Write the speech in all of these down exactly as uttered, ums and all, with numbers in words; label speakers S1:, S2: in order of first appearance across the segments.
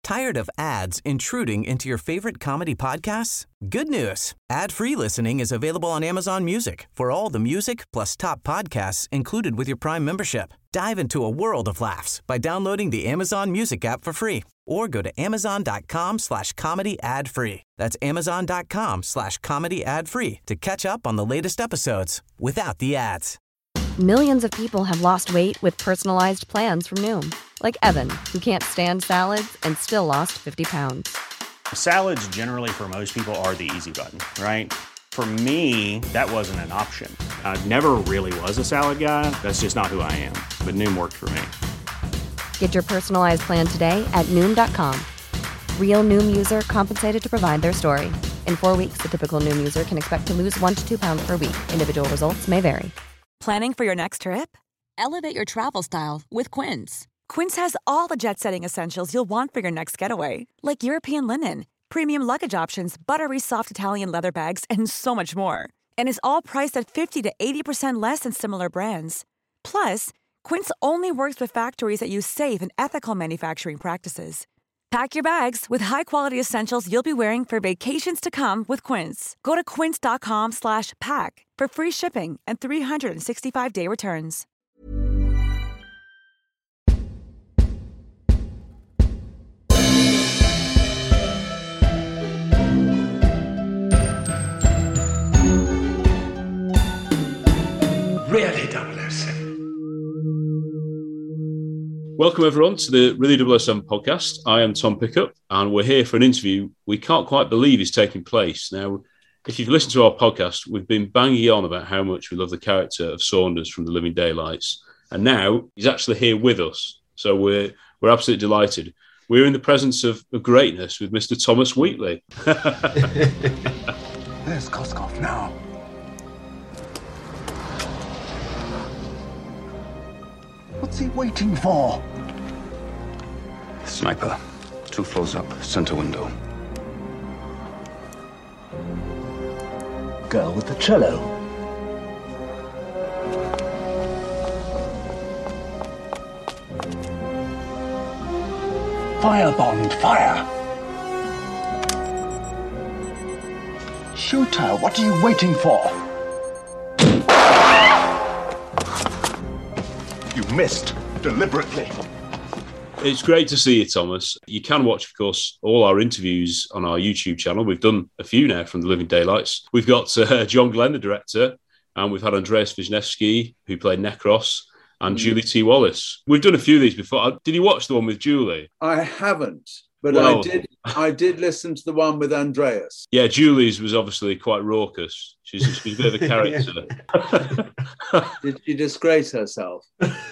S1: Tired of ads intruding into your favorite comedy podcasts? Good news. Ad-free listening is available on Amazon Music for all the music plus top podcasts included with your Prime membership. Dive into a world of laughs by downloading the Amazon Music app for free or go to amazon.com slash comedy ad free. That's amazon.com slash comedy ad free to catch up on the latest episodes without the ads.
S2: Millions of people have lost weight with personalized plans from Noom. Like Evan, who can't stand salads and still lost fifty pounds.
S3: Salads generally for most people are the easy button, right? For me, that wasn't an option. I never really was a salad guy. That's just not who I am. But Noom worked for me.
S2: Get your personalized plan today at Noom dot com. Real Noom user compensated to provide their story. In four weeks, the typical Noom user can expect to lose one to two pounds per week. Individual results may vary.
S4: Planning for your next trip? Elevate your travel style with Quince. Quince has all the jet-setting essentials you'll want for your next getaway, like European linen, premium luggage options, buttery soft Italian leather bags, and so much more. And is all priced at fifty to eighty percent less than similar brands. Plus, Quince only works with factories that use safe and ethical manufacturing practices. Pack your bags with high-quality essentials you'll be wearing for vacations to come with Quince. Go to quince.com slash pack for free shipping and three sixty-five day returns.
S5: Really double oh seven.
S6: Welcome everyone to the Really double oh seven podcast. I am Tom Pickup and we're here for an interview we can't quite believe is taking place. Now, if you've listened to our podcast, we've been banging on about how much we love the character of Saunders from The Living Daylights. And now he's actually here with us. So we're we're absolutely delighted. We're in the presence of, of greatness with Mister Thomas Wheatley.
S5: There's Koskov now. What's he waiting for?
S7: Sniper. Two floors up, center window.
S5: Girl with the cello. Fire bond, fire. Shoot her. What are you waiting for? You missed deliberately.
S6: It's great to see you, Thomas. You can watch, of course, all our interviews on our YouTube channel. We've done a few now from The Living Daylights. We've got uh, John Glenn, the director, and we've had Andreas Wisniewski, who played Necros, and mm. Julie T. Wallace. We've done a few of these before. Did you watch the one with Julie?
S8: I haven't, but
S6: well,
S8: I did I did listen to the one with Andreas.
S6: Yeah, Julie's was obviously quite raucous. She's, she's a bit of a character.
S8: Did she disgrace herself?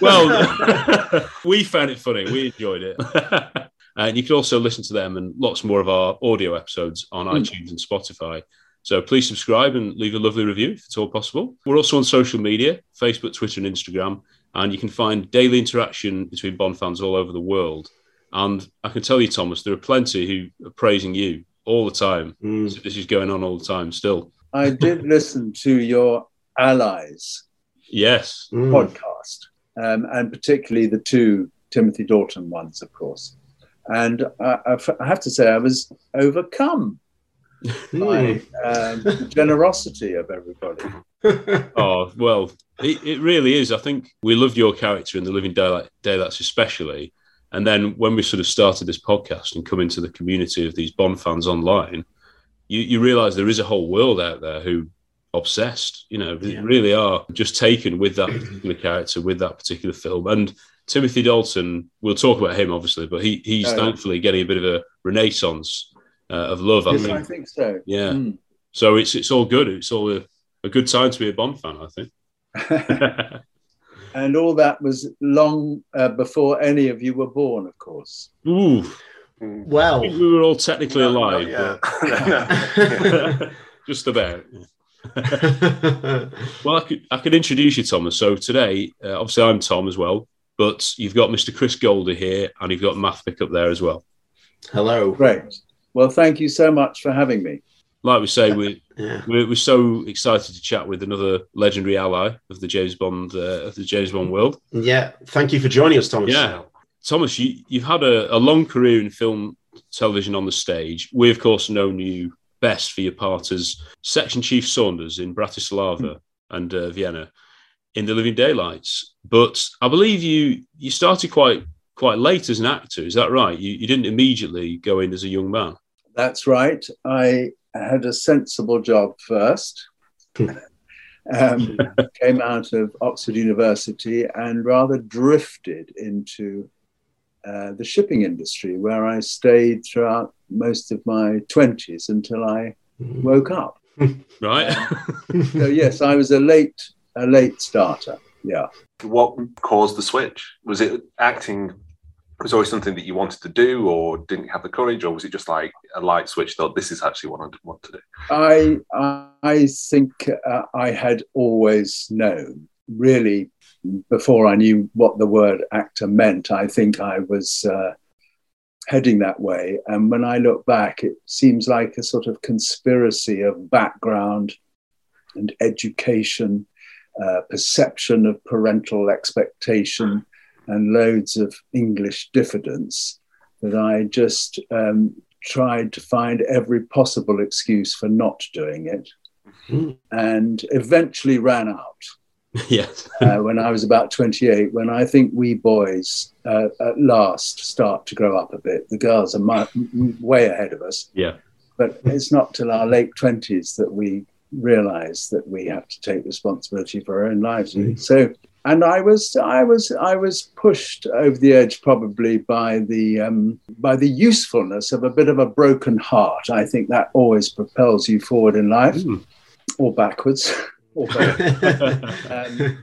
S6: Well, we found it funny. We enjoyed it. And you can also listen to them and lots more of our audio episodes on mm. iTunes and Spotify. So please subscribe and leave a lovely review if it's all possible. We're also on social media, Facebook, Twitter and Instagram. And you can find daily interaction between Bond fans all over the world. And I can tell you, Thomas, there are plenty who are praising you all the time. Mm. So this is going on all the time still.
S8: I did listen to your Allies
S6: yes
S8: podcast, um, and particularly the two Timothy Dalton ones, of course. And I, I have to say, I was overcome by um, the generosity of everybody.
S6: Oh, well, it, it really is. I think we loved your character in The Living Daylight, Daylights especially. And then when we sort of started this podcast and come into the community of these Bond fans online, you, you realise there is a whole world out there who obsessed, you know, yeah. really are just taken with that particular character, with that particular film. And Timothy Dalton, we'll talk about him obviously, but he he's oh, thankfully yeah. getting a bit of a renaissance uh, of love.
S8: Yes,
S6: I think.
S8: I think so.
S6: Yeah.
S8: Mm.
S6: So it's it's all good. It's all a, a good time to be a Bond fan, I think.
S8: And all that was long uh, before any of you were born, of course.
S6: Ooh.
S9: Well,
S6: we were all technically no, alive.
S9: Yeah.
S6: But... Just about. Well, I could, I could introduce you, Thomas. So today, uh, obviously I'm Tom as well, but you've got Mister Chris Goldie here and you've got Math Pickup there as well.
S9: Hello.
S8: Great. Well, thank you so much for having me.
S6: Like we say, we, yeah. we're, we're so excited to chat with another legendary ally of the James Bond uh, of the James Bond world.
S9: Yeah, thank you for joining us, Thomas.
S6: Yeah, Thomas, you, you've had a, a long career in film, television on the stage. We, of course, know you best for your part as Section Chief Saunders in Bratislava mm. and uh, Vienna in The Living Daylights. But I believe you you started quite quite late as an actor. Is that right? You, you didn't immediately go in as a young man.
S8: That's right. I had a sensible job first. um, came out of Oxford University and rather drifted into uh, the shipping industry, where I stayed throughout most of my twenties until I woke up.
S6: Right.
S8: Um, so yes, I was a late a late starter. Yeah.
S10: What caused the switch? Was it acting? Was always something that you wanted to do, or didn't have the courage, or was it just like a light switch? Thought this is actually what I want to do.
S8: I I think uh, I had always known, really, before I knew what the word actor meant. I think I was uh, heading that way, and when I look back, it seems like a sort of conspiracy of background and education, uh, perception of parental expectation, and loads of English diffidence, that I just um, tried to find every possible excuse for not doing it, mm-hmm. and eventually ran out.
S6: Yes.
S8: uh, when I was about twenty-eight, when I think we boys uh, at last start to grow up a bit. The girls are my, m- way ahead of us.
S6: Yeah.
S8: But it's not till our late twenties that we realise that we have to take responsibility for our own lives. Mm-hmm. So. And I was, I was, I was pushed over the edge probably by the um, by the usefulness of a bit of a broken heart. I think that always propels you forward in life, mm. or backwards, or both. um,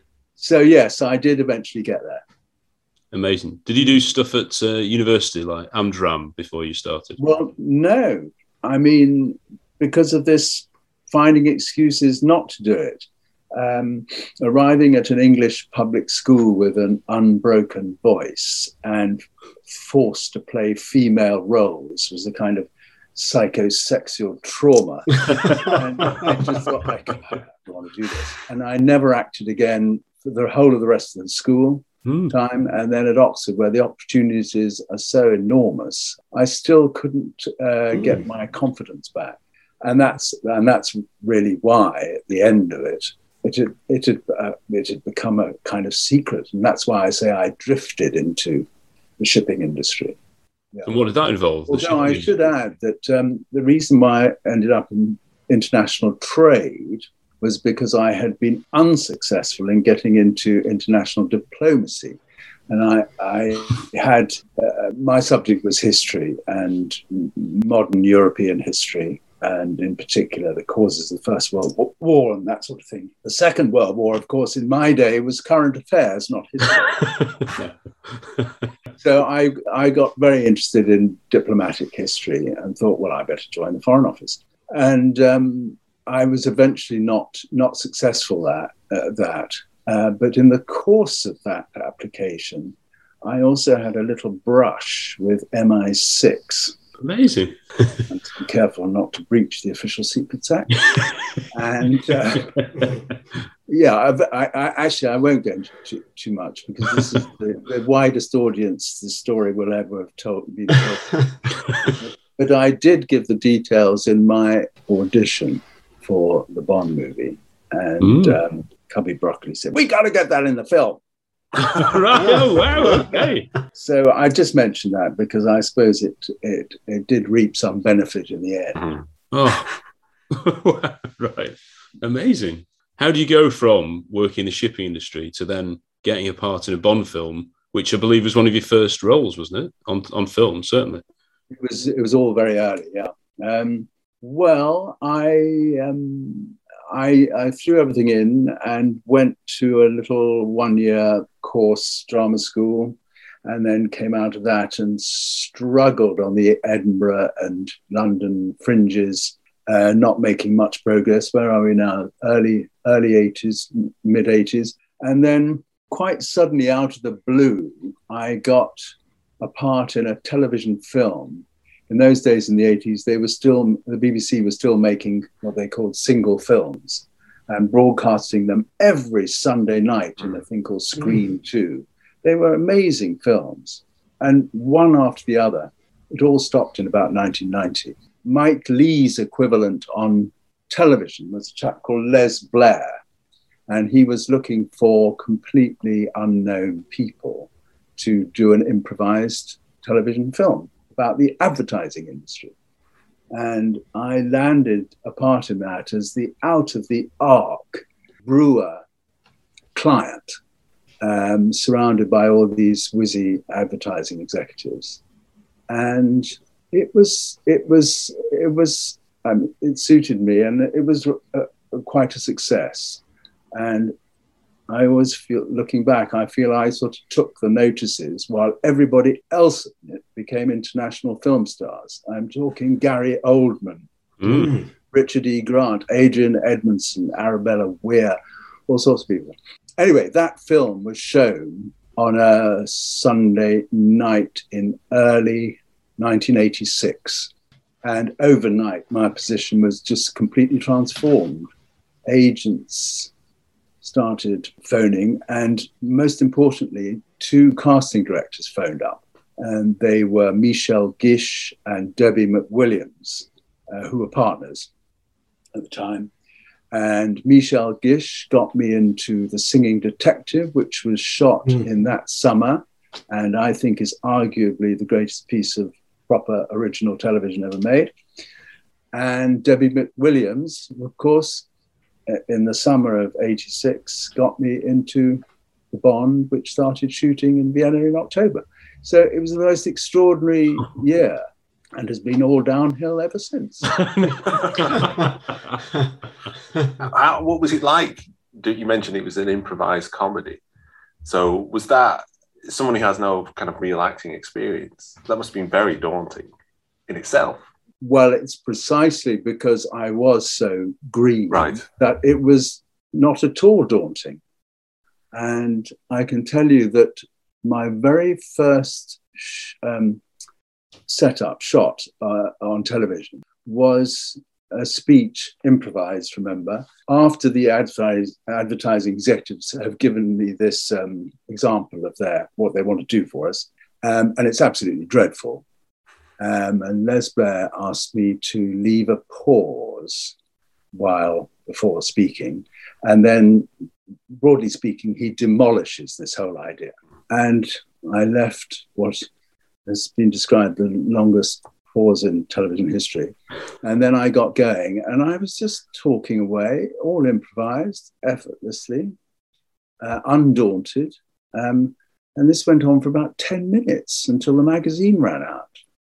S8: so yes, I did eventually get there.
S6: Amazing. Did you do stuff at uh, university like Amdram before you started?
S8: Well, no. I mean, because of this finding excuses not to do it. Um, arriving at an English public school with an unbroken voice and forced to play female roles was a kind of psychosexual trauma. And I just thought, I don't want to do this. And I never acted again for the whole of the rest of the school mm. time. And then at Oxford, where the opportunities are so enormous, I still couldn't uh, mm. get my confidence back. And that's, and that's really why, at the end of it, It had, it, had, uh, it had become a kind of secret. And that's why I say I drifted into the shipping industry.
S6: Yeah. And what did that involve?
S8: Although I should add that um, the reason why I ended up in international trade was because I had been unsuccessful in getting into international diplomacy. And I, I had, uh, my subject was history and modern European history, and in particular, the causes of the First World War and that sort of thing. The Second World War, of course, in my day was current affairs, not history. So I, I got very interested in diplomatic history and thought, well, I better join the Foreign Office. And um, I was eventually not, not successful at uh, that. Uh, but in the course of that application, I also had a little brush with M I six.
S6: Amazing.
S8: And to be careful not to breach the Official Secrets Act. And uh, yeah, I've, I, I actually, I won't go into too, too much because this is the, the widest audience the story will ever have told. Been told. But I did give the details in my audition for the Bond movie. And mm. um, Cubby Broccoli said, we got to get that in the film.
S6: Right. Oh, wow. Okay.
S8: So I just mentioned that because I suppose it it it did reap some benefit in the end.
S6: Oh, right. Amazing. How do you go from working in the shipping industry to then getting a part in a Bond film, which I believe was one of your first roles, wasn't it? On on film, certainly.
S8: It was. It was all very early. Yeah. Um, well, I. Um, I, I threw everything in and went to a little one-year course, drama school, and then came out of that and struggled on the Edinburgh and London fringes, uh, not making much progress. Where are we now? Early, early eighties, mid-eighties. And then quite suddenly, out of the blue, I got a part in a television film. In those days, in the eighties, they were still, the B B C was still making what they called single films and broadcasting them every Sunday night in a thing called Screen mm. two. They were amazing films. And one after the other, it all stopped in about nineteen ninety. Mike Leigh's equivalent on television was a chap called Les Blair, and he was looking for completely unknown people to do an improvised television film about the advertising industry. And I landed a part in that as the out-of-the-arc brewer client, um, surrounded by all these whizzy advertising executives. And it was, it was, it was, um, it suited me, and it was a, a, quite a success. And I always feel, looking back, I feel I sort of took the notices while everybody else became international film stars. I'm talking Gary Oldman, mm. Richard E. Grant, Adrian Edmondson, Arabella Weir, all sorts of people. Anyway, that film was shown on a Sunday night in early nineteen eighty-six. And overnight, my position was just completely transformed. Agents started phoning, and most importantly, two casting directors phoned up, and they were Michelle Gish and Debbie McWilliams, uh, who were partners at the time. And Michelle Gish got me into The Singing Detective, which was shot mm. in that summer, and I think is arguably the greatest piece of proper original television ever made. And Debbie McWilliams, of course, in the summer of eighty-six, got me into the Bond, which started shooting in Vienna in October. So it was the most extraordinary year, and has been all downhill ever since.
S10: How, what was it like? You mentioned it was an improvised comedy. So was that, someone who has no kind of real acting experience, that must have been very daunting in itself.
S8: Well, it's precisely because I was so green
S10: right.
S8: that it was not at all daunting. And I can tell you that my very first sh- um, setup shot uh, on television was a speech, improvised, remember, after the advertise, advertising executives have given me this um, example of their what they want to do for us. Um, and it's absolutely dreadful. Um, and Les Blair asked me to leave a pause while before speaking. And then, broadly speaking, he demolishes this whole idea. And I left what has been described the longest pause in television history. And then I got going, and I was just talking away, all improvised, effortlessly, uh, undaunted. Um, and this went on for about ten minutes until the magazine ran out.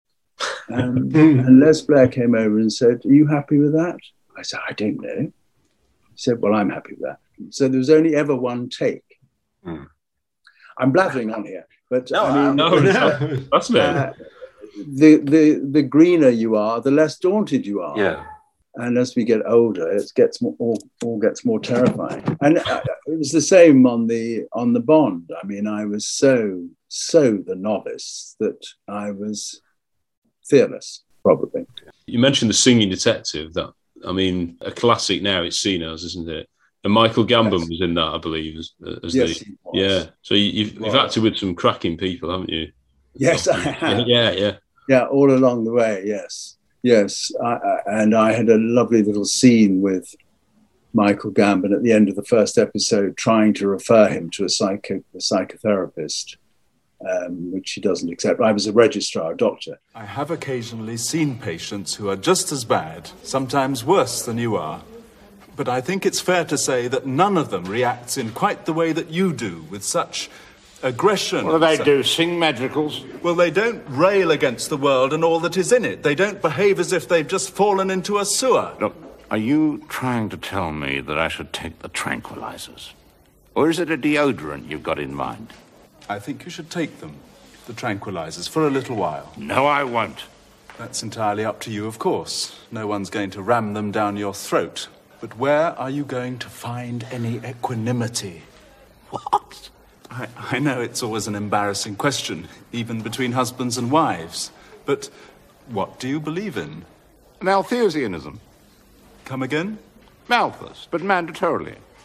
S8: Um, and Les Blair came over and said, "Are you happy with that?" I said, "I don't know." He said, "Well, I'm happy with that." So there was only ever one take. Mm. I'm blathering on here, but
S6: no,
S8: I mean,
S6: no, no, that's
S8: uh, the the the greener you are, the less daunted you are.
S10: Yeah.
S8: And as we get older, it gets more, all, all gets more terrifying. And uh, it was the same on the on the Bond. I mean, I was so so the novice that I was fearless, probably.
S6: You mentioned The Singing Detective. That I mean, a classic now. It's seen as, isn't it? And Michael Gambon yes. was in that, I believe. As, as
S8: yes,
S6: the,
S8: he was.
S6: Yeah. So you, you've, you've acted with some cracking people, haven't you?
S8: Yes, I have.
S6: Yeah, yeah,
S8: yeah. All along the way, yes, yes. I, I, and I had a lovely little scene with Michael Gambon at the end of the first episode, trying to refer him to a psycho a psychotherapist. Um, which he doesn't accept. I was a registrar, a doctor.
S11: I have occasionally seen patients who are just as bad, sometimes worse than you are. But I think it's fair to say that none of them reacts in quite the way that you do, with such aggression.
S12: What do they
S11: so-
S12: do, sing madrigals?
S11: Well, they don't rail against the world and all that is in it. They don't behave as if they've just fallen into a sewer.
S12: Look, are you trying to tell me that I should take the tranquilizers? Or is it a deodorant you've got in mind?
S11: I think you should take them, the tranquilizers, for a little while.
S12: No, I won't.
S11: That's entirely up to you, of course. No one's going to ram them down your throat. But where are you going to find any equanimity?
S12: What?
S11: I, I know it's always an embarrassing question, even between husbands and wives. But what do you believe in?
S12: Malthusianism.
S11: Come again?
S12: Malthus, but mandatorily.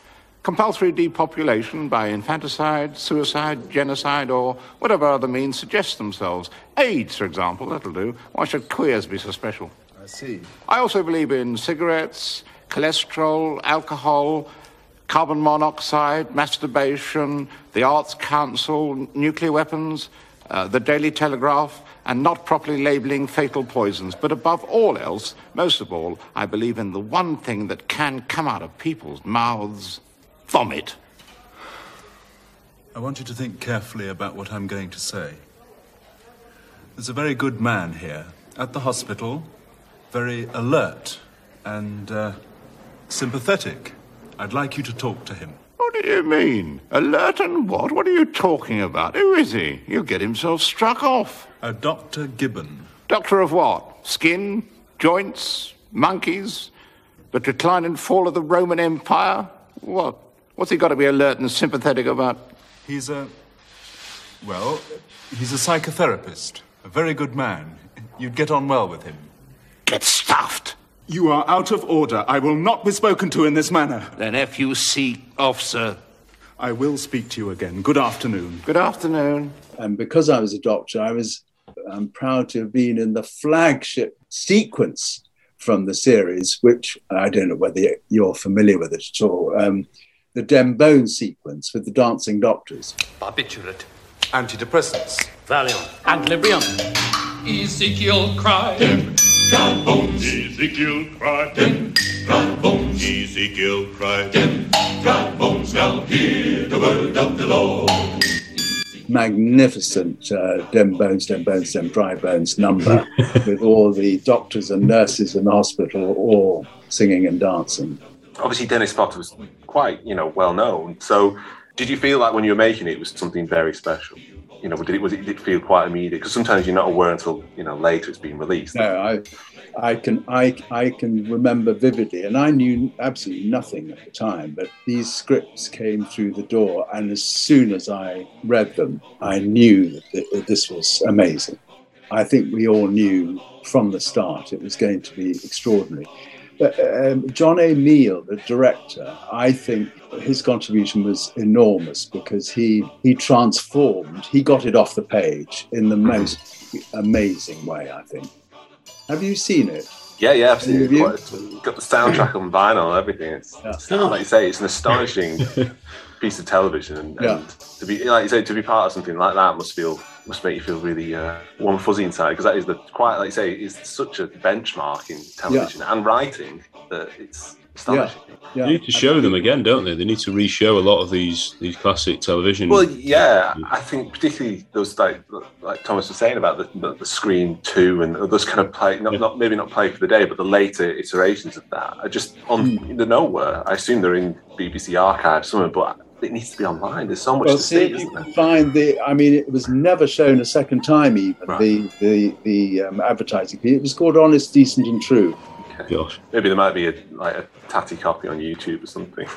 S12: Compulsory depopulation by infanticide, suicide, genocide, or whatever other means suggest themselves. AIDS, for example, that'll do. Why should queers be so special?
S11: I see.
S12: I also believe in cigarettes, cholesterol, alcohol, carbon monoxide, masturbation, the Arts Council, nuclear weapons, uh, the Daily Telegraph, and not properly labelling fatal poisons. But above all else, most of all, I believe in the one thing that can come out of people's mouths: vomit.
S11: I want you to think carefully about what I'm going to say. There's a very good man here at the hospital, very alert and uh, sympathetic. I'd like you to talk to him.
S12: What do you mean? Alert and what? What are you talking about? Who is he? He'll get himself struck off.
S11: A Doctor Gibbon.
S12: Doctor of what? Skin? Joints? Monkeys? The decline and fall of the Roman Empire? What? What's he got to be alert and sympathetic about?
S11: He's a... well, he's a psychotherapist. A very good man. You'd get on well with him.
S12: Get stuffed.
S11: You are out of order. I will not be spoken to in this manner.
S12: Then F U C, officer.
S11: I will speak to you again. Good afternoon.
S12: Good afternoon.
S8: And because I was a doctor, I was um, proud to have been in the flagship sequence from the series, which I don't know whether you're familiar with it at all, um, the Dembone sequence with the dancing doctors.
S13: Barbiturate.
S11: Antidepressants.
S13: Valium. And Librium.
S14: Ezekiel cried. Dem, dry bones. Ezekiel cried. Dem, dry bones. Ezekiel cried. Dem, dry bones. Now hear the word of the Lord.
S8: Magnificent uh, Dem Bones, Dem Bones, Dem Dry Bones number with all the doctors and nurses in the hospital all singing and dancing.
S10: Obviously, Dennis Potter was quite, you know, well known. So, did you feel like when you were making it, it was something very special? You know, did it was it did it feel quite immediate? Because sometimes you're not aware until, you know, later it's been released.
S8: No, I, I can I I can remember vividly, and I knew absolutely nothing at the time, but these scripts came through the door, and as soon as I read them, I knew that this was amazing. I think we all knew from the start it was going to be extraordinary. But um, John O'Neill, the director, I think his contribution was enormous because he he transformed, he got it off the page in the most amazing way, I think. Have you seen it?
S10: Yeah, yeah, absolutely. Quite, got the soundtrack on vinyl and everything. It's, yeah. it's like you say, it's an astonishing piece of television, and, yeah. and to be, like you say, to be part of something like that must feel must make you feel really uh, warm fuzzy inside, because that is the quite, like you say, is such a benchmark in television yeah. and writing that it's astonishing.
S8: Yeah. Yeah.
S6: They need to show them again, don't they? They need to re-show a lot of these these classic television.
S10: Well, yeah, I think particularly those like like Thomas was saying about the, the, the Scream two and those kind of play, not, yeah. not maybe not play for the day, but the later iterations of that are just on mm. the nowhere. I assume they're in B B C archives somewhere, but it needs to be online. There's so much
S8: well,
S10: to
S8: see.
S10: see,
S8: You
S10: isn't
S8: can
S10: there?
S8: find the. I mean, it was never shown a second time. Even
S10: Right.
S8: the the the um, advertising. It was called Honest, Decent, and True.
S6: Gosh.
S10: Maybe there might be a like a tatty copy on YouTube or something.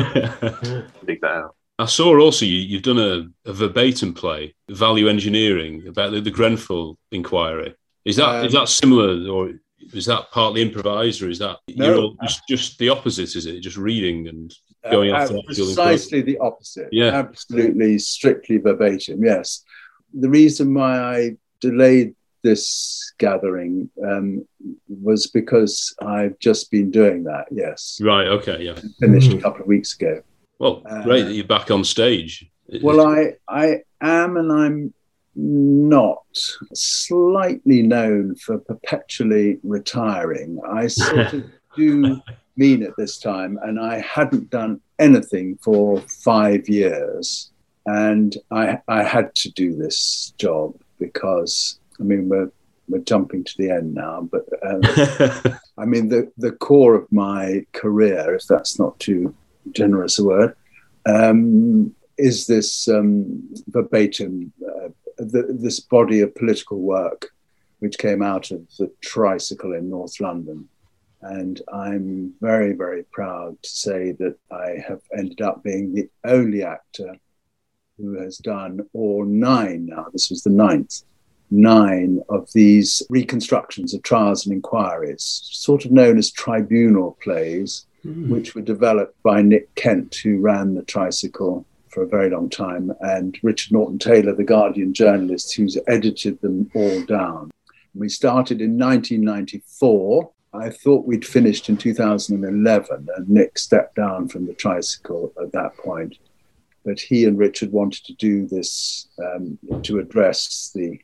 S10: Dig that out.
S6: I saw also you, you've done a, a verbatim play, Value Engineering, about the, the Grenfell inquiry. Is that
S8: Um,
S6: is that similar, or is that partly improvised, or is that
S8: No.
S6: you're all just, just the opposite? Is it just reading and going
S8: Uh,
S6: after
S8: uh,
S6: that feeling?
S8: precisely the opposite.
S6: Yeah.
S8: Absolutely, strictly verbatim. Yes. The reason why I delayed this gathering um, was because I've just been doing that. Yes.
S6: Right. Okay. Yeah.
S8: Finished a couple of weeks ago.
S6: Well,
S8: Uh,
S6: great that you're back on stage. It-
S8: Well,
S6: it's-
S8: I I am, and I'm not slightly known for perpetually retiring. I sort of do mean it this time, and I hadn't done anything for five years, and I I had to do this job because I mean we're we're jumping to the end now, but um, I mean the the core of my career, if that's not too generous a word, um, is this um, verbatim, uh, the, this body of political work which came out of the Tricycle in North London. And I'm very, very proud to say that I have ended up being the only actor who has done all nine now, this was the ninth, nine of these reconstructions of trials and inquiries, sort of known as tribunal plays, mm. which were developed by Nick Kent, who ran the Tricycle for a very long time, and Richard Norton Taylor, the Guardian journalist, who's edited them all down. We started in nineteen ninety-four. I thought we'd finished in two thousand eleven, and Nick stepped down from the Tricycle at that point. But he and Richard wanted to do this um, to address the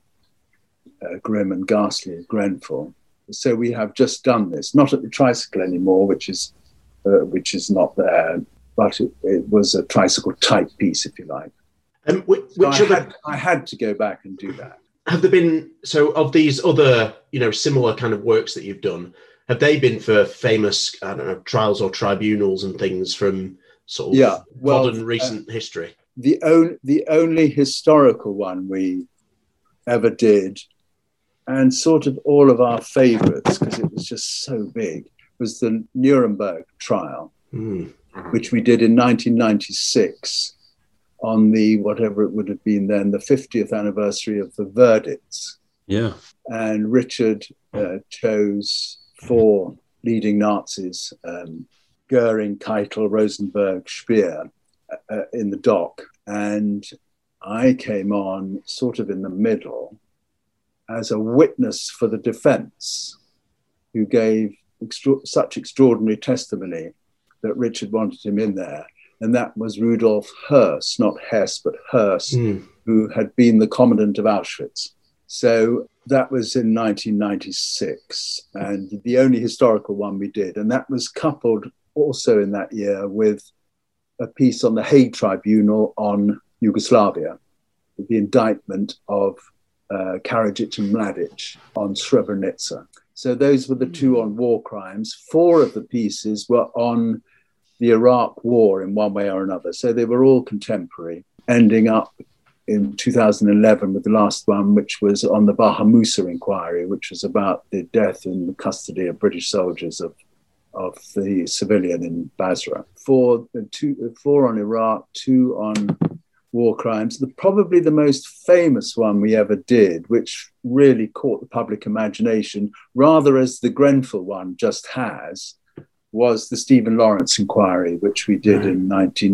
S8: uh, grim and ghastly of Grenfell. So we have just done this, not at the Tricycle anymore, which is uh, which is not there, but it, it was a Tricycle type piece, if you like.
S15: And um, which,
S8: so
S15: which
S8: I,
S15: other...
S8: had, I had to go back and do that.
S15: Have there been, so of these other, you know, similar kind of works that you've done, have they been for famous, I don't know, trials or tribunals and things from sort of
S8: yeah, well,
S15: modern recent uh, history?
S8: The, on, the only historical one we ever did, and sort of all of our favourites, because it was just so big, was the Nuremberg trial,
S15: mm.
S8: which we did in nineteen ninety-six. On the, whatever it would have been then, the fiftieth anniversary of the verdicts.
S6: Yeah.
S8: And Richard uh, chose four leading Nazis, um, Goering, Keitel, Rosenberg, Speer, uh, in the dock. And I came on sort of in the middle as a witness for the defense, who gave extra- such extraordinary testimony that Richard wanted him in there. And that was Rudolf Höss, not Hess, but Höss,
S15: mm.
S8: who had been the commandant of Auschwitz. So that was in nineteen ninety-six, and the only historical one we did. And that was coupled also in that year with a piece on the Hague Tribunal on Yugoslavia, the indictment of uh, Karadzic and Mladic on Srebrenica. So those were the two on war crimes. Four of the pieces were on the Iraq War in one way or another. So they were all contemporary, ending up in two thousand eleven with the last one, which was on the Baha Musa inquiry, which was about the death in the custody of British soldiers of, of the civilian in Basra. Four, two, four on Iraq, two on war crimes. The, probably the most famous one we ever did, which really caught the public imagination, rather as the Grenfell one just has, was the Stephen Lawrence inquiry, which we did in nineteen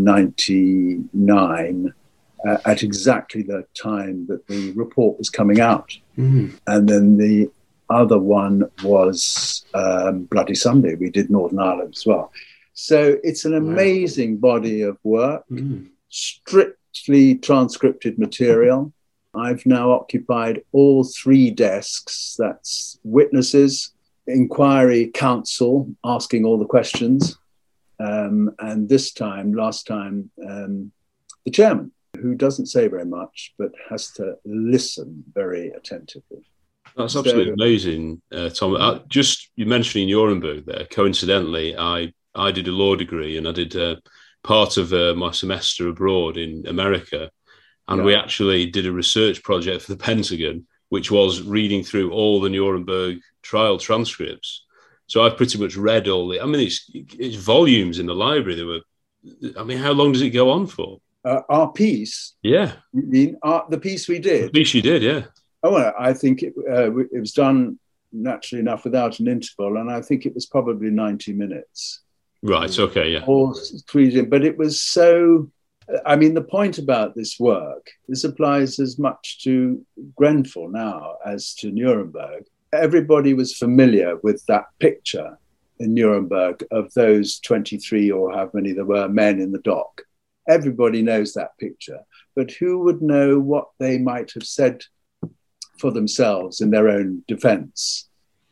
S8: ninety-nine uh, at exactly the time that the report was coming out.
S15: Mm.
S8: And then the other one was um, Bloody Sunday. We did Northern Ireland as well. So it's an amazing wow. body of work,
S15: mm.
S8: strictly transcripted material. I've now occupied all three desks. That's witnesses, inquiry counsel, asking all the questions, um, and this time, last time, um, the chairman, who doesn't say very much, but has to listen very attentively.
S6: That's absolutely so amazing, uh, Tom. I, just, you mentioning Nuremberg there, coincidentally, I, I did a law degree and I did uh, part of uh, my semester abroad in America, and yeah. we actually did a research project for the Pentagon, which was reading through all the Nuremberg trial transcripts. So I've pretty much read all the, I mean, it's, it's volumes in the library. There were, I mean, how long does it go on for?
S8: Uh, our piece?
S6: Yeah.
S8: You mean our, the piece we did?
S6: The piece you did, yeah.
S8: Oh, well, I think it, uh, it was done naturally enough without an interval, and I think it was probably ninety minutes.
S6: Right, okay, yeah.
S8: All three, but it was so, I mean, the point about this work, this applies as much to Grenfell now as to Nuremberg. Everybody was familiar with that picture in Nuremberg of those twenty-three or how many there were men in the dock. Everybody knows that picture, but who would know what they might have said for themselves in their own defense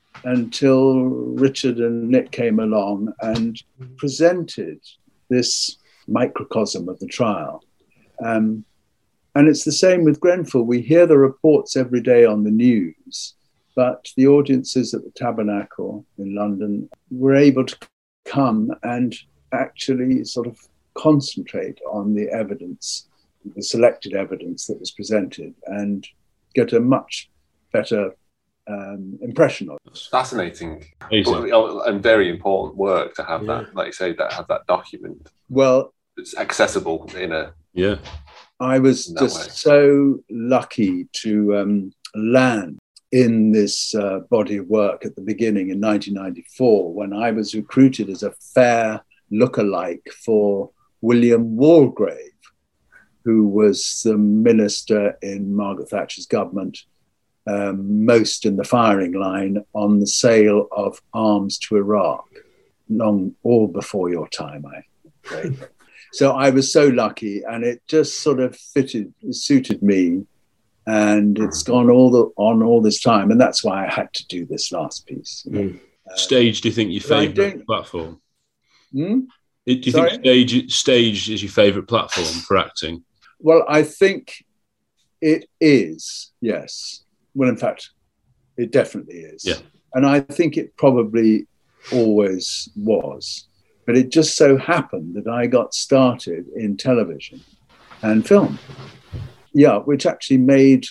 S8: until Richard and Nick came along and presented this microcosm of the trial. Um, and it's the same with Grenfell. We hear the reports every day on the news, but the audiences at the Tabernacle in London were able to come and actually sort of concentrate on the evidence, the selected evidence that was presented, and get a much better um, impression of it.
S10: Fascinating but, and very important work to have yeah. that, like you say, that have that document.
S8: Well,
S10: it's accessible in a
S6: yeah.
S8: I was just way. so lucky to um, land in this uh, body of work at the beginning in nineteen ninety-four when I was recruited as a fair look-alike for William Walgrave, who was the minister in Margaret Thatcher's government, um, most in the firing line on the sale of arms to Iraq, long all before your time, I think. So I was so lucky, and it just sort of fitted, suited me, and it's gone all the, on all this time, and that's why I had to do this last piece.
S6: Mm. Uh, stage, do you think your favourite platform?
S8: Hmm?
S6: Do you Sorry? think stage stage is your favourite platform for acting?
S8: Well, I think it is, yes. Well, in fact, it definitely is.
S6: Yeah.
S8: And I think it probably always was. But it just so happened that I got started in television and film. Yeah, which actually made,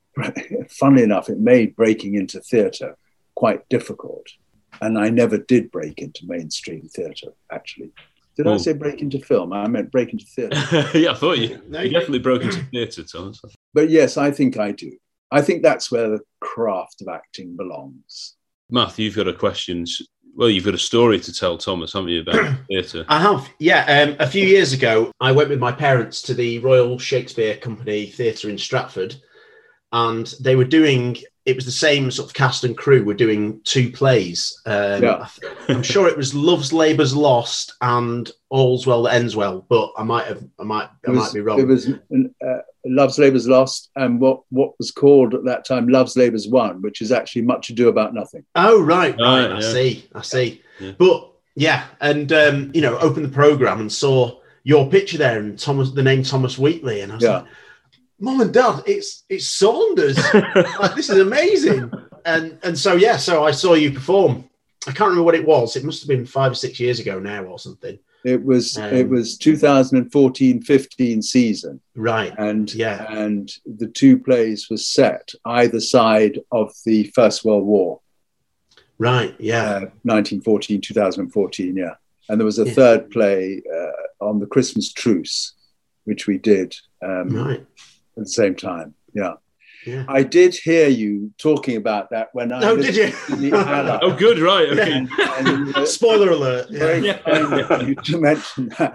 S8: funnily enough, it made breaking into theatre quite difficult. And I never did break into mainstream theatre, actually. Did oh. I say break into film? I meant break into theatre.
S6: Yeah, I thought you, no, you definitely broke into theatre, Thomas.
S8: But yes, I think I do. I think that's where the craft of acting belongs.
S6: Matthew, you've got a question. Well, you've got a story to tell Thomas, haven't you, about theatre?
S15: I have, yeah. Um, a few years ago, I went with my parents to the Royal Shakespeare Company Theatre in Stratford, and they were doing, it was the same sort of cast and crew were doing two plays. Um,
S8: yeah.
S15: I'm sure it was Love's Labour's Lost and All's Well That Ends Well, but I might have, I might, I
S8: was,
S15: might be wrong.
S8: It was uh, Love's Labour's Lost and what, what was called at that time Love's Labour's Won, which is actually Much Ado About Nothing.
S15: Oh, right, right.
S6: Oh,
S15: I
S6: yeah.
S15: see, I see.
S6: Yeah.
S15: But yeah, and, um, you know, opened the programme and saw your picture there and Thomas, the name Thomas Wheatley. And I was
S8: yeah.
S15: like, Mum and Dad, it's it's Saunders. Like, this is amazing. And and so, yeah, so I saw you perform. I can't remember what it was. It must have been five or six years ago now or something.
S8: It was
S15: um,
S8: it was two thousand fourteen fifteen season.
S15: Right.
S8: And
S15: yeah.
S8: and the two plays were set either side of the First World War.
S15: Right, yeah.
S8: Uh, nineteen fourteen, two thousand fourteen, yeah. And there was a
S15: yeah.
S8: third play uh, on the Christmas truce, which we did. Um,
S15: right.
S8: At the same time, yeah.
S15: yeah.
S8: I did hear you talking about that when I.
S15: Oh, did you?
S6: Oh, good, right. Okay.
S8: And, and, uh,
S15: Spoiler alert.
S8: Very
S15: Yeah.
S8: kind you to mention that.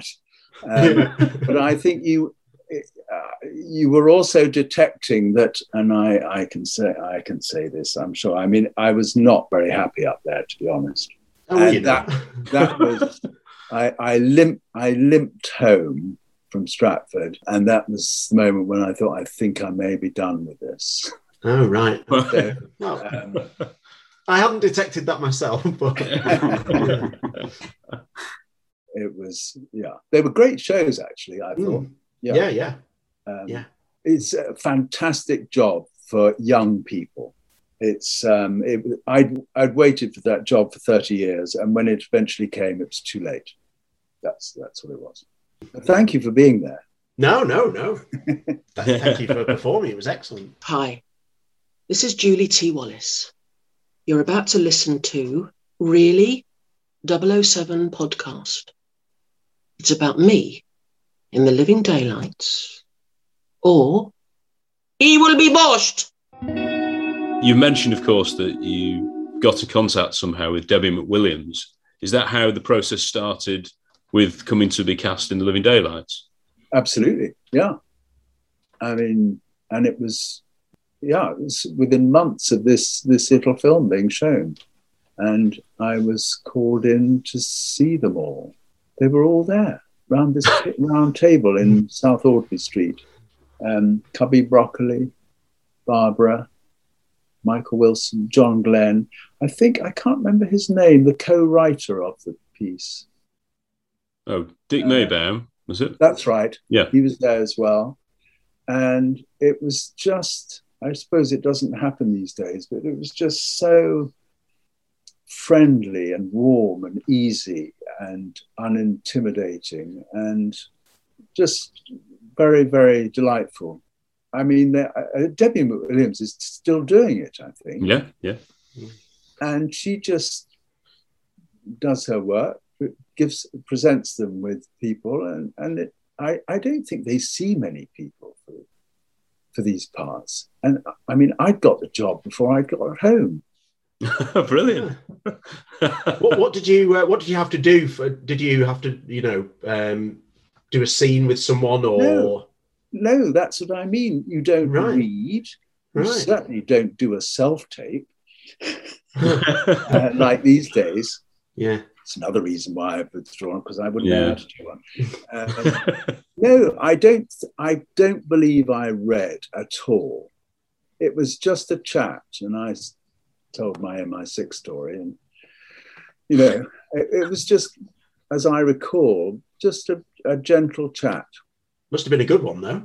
S8: Um, but I think you uh, you were also detecting that, and I, I can say I can say this. I'm sure. I mean, I was not very happy up there, to be honest.
S15: Oh,
S8: and
S15: you
S8: that
S15: know.
S8: that was I I limp I limped home from Stratford, and that was the moment when I thought, I think I may be done with this.
S15: Oh, right.
S8: So,
S15: well,
S8: um,
S15: I hadn't detected that myself, but
S8: it was, yeah. They were great shows, actually, I thought.
S15: Mm. Yeah, yeah. Yeah.
S8: Um,
S15: yeah.
S8: It's a fantastic job for young people. It's um, it, I'd, I'd waited for that job for thirty years, and when it eventually came, it was too late. That's, that's what it was. Thank you for being there.
S15: No, no, no. Thank you for performing. It was excellent.
S16: Hi, this is Julie T. Wallace. You're about to listen to Really double oh seven Podcast. It's about me in the living daylights. Or he will be boshed.
S6: You mentioned, of course, that you got in contact somehow with Debbie McWilliams. Is that how the process started with coming to be cast in The Living Daylights?
S8: Absolutely, yeah. I mean, and it was, yeah, it was within months of this this little film being shown. And I was called in to see them all. They were all there, round this round table in South Audley Street. Um, Cubby Broccoli, Barbara, Michael Wilson, John Glenn. I think, I can't remember his name, the co-writer of the piece.
S6: Oh, Dick uh, Maybaum, was it?
S8: That's right.
S6: Yeah.
S8: He was there as well. And it was just, I suppose it doesn't happen these days, but it was just so friendly and warm and easy and unintimidating and just very, very delightful. I mean, uh, Debbie McWilliams is still doing it, I think.
S6: Yeah, yeah.
S8: And she just does her work, gives, presents them with people, and, and it, I, I don't think they see many people for, for these parts. And I mean, I got the job before I got home.
S6: Brilliant.
S15: what, what did you uh, What did you have to do? For, did you have to, you know, um, do a scene with someone, or
S8: no, no? That's what I mean. You don't
S15: right.
S8: read. You
S15: right.
S8: certainly don't do a self-tape uh, like these days.
S15: Yeah,
S8: it's another reason why I've withdrawn, because I wouldn't
S6: Yeah.
S8: know how to do one. Um, no, I don't. I don't believe I read at all. It was just a chat, and I told my M I six story, and you know, it, it was just, as I recall, just a, a gentle chat.
S15: Must have been a good one, though.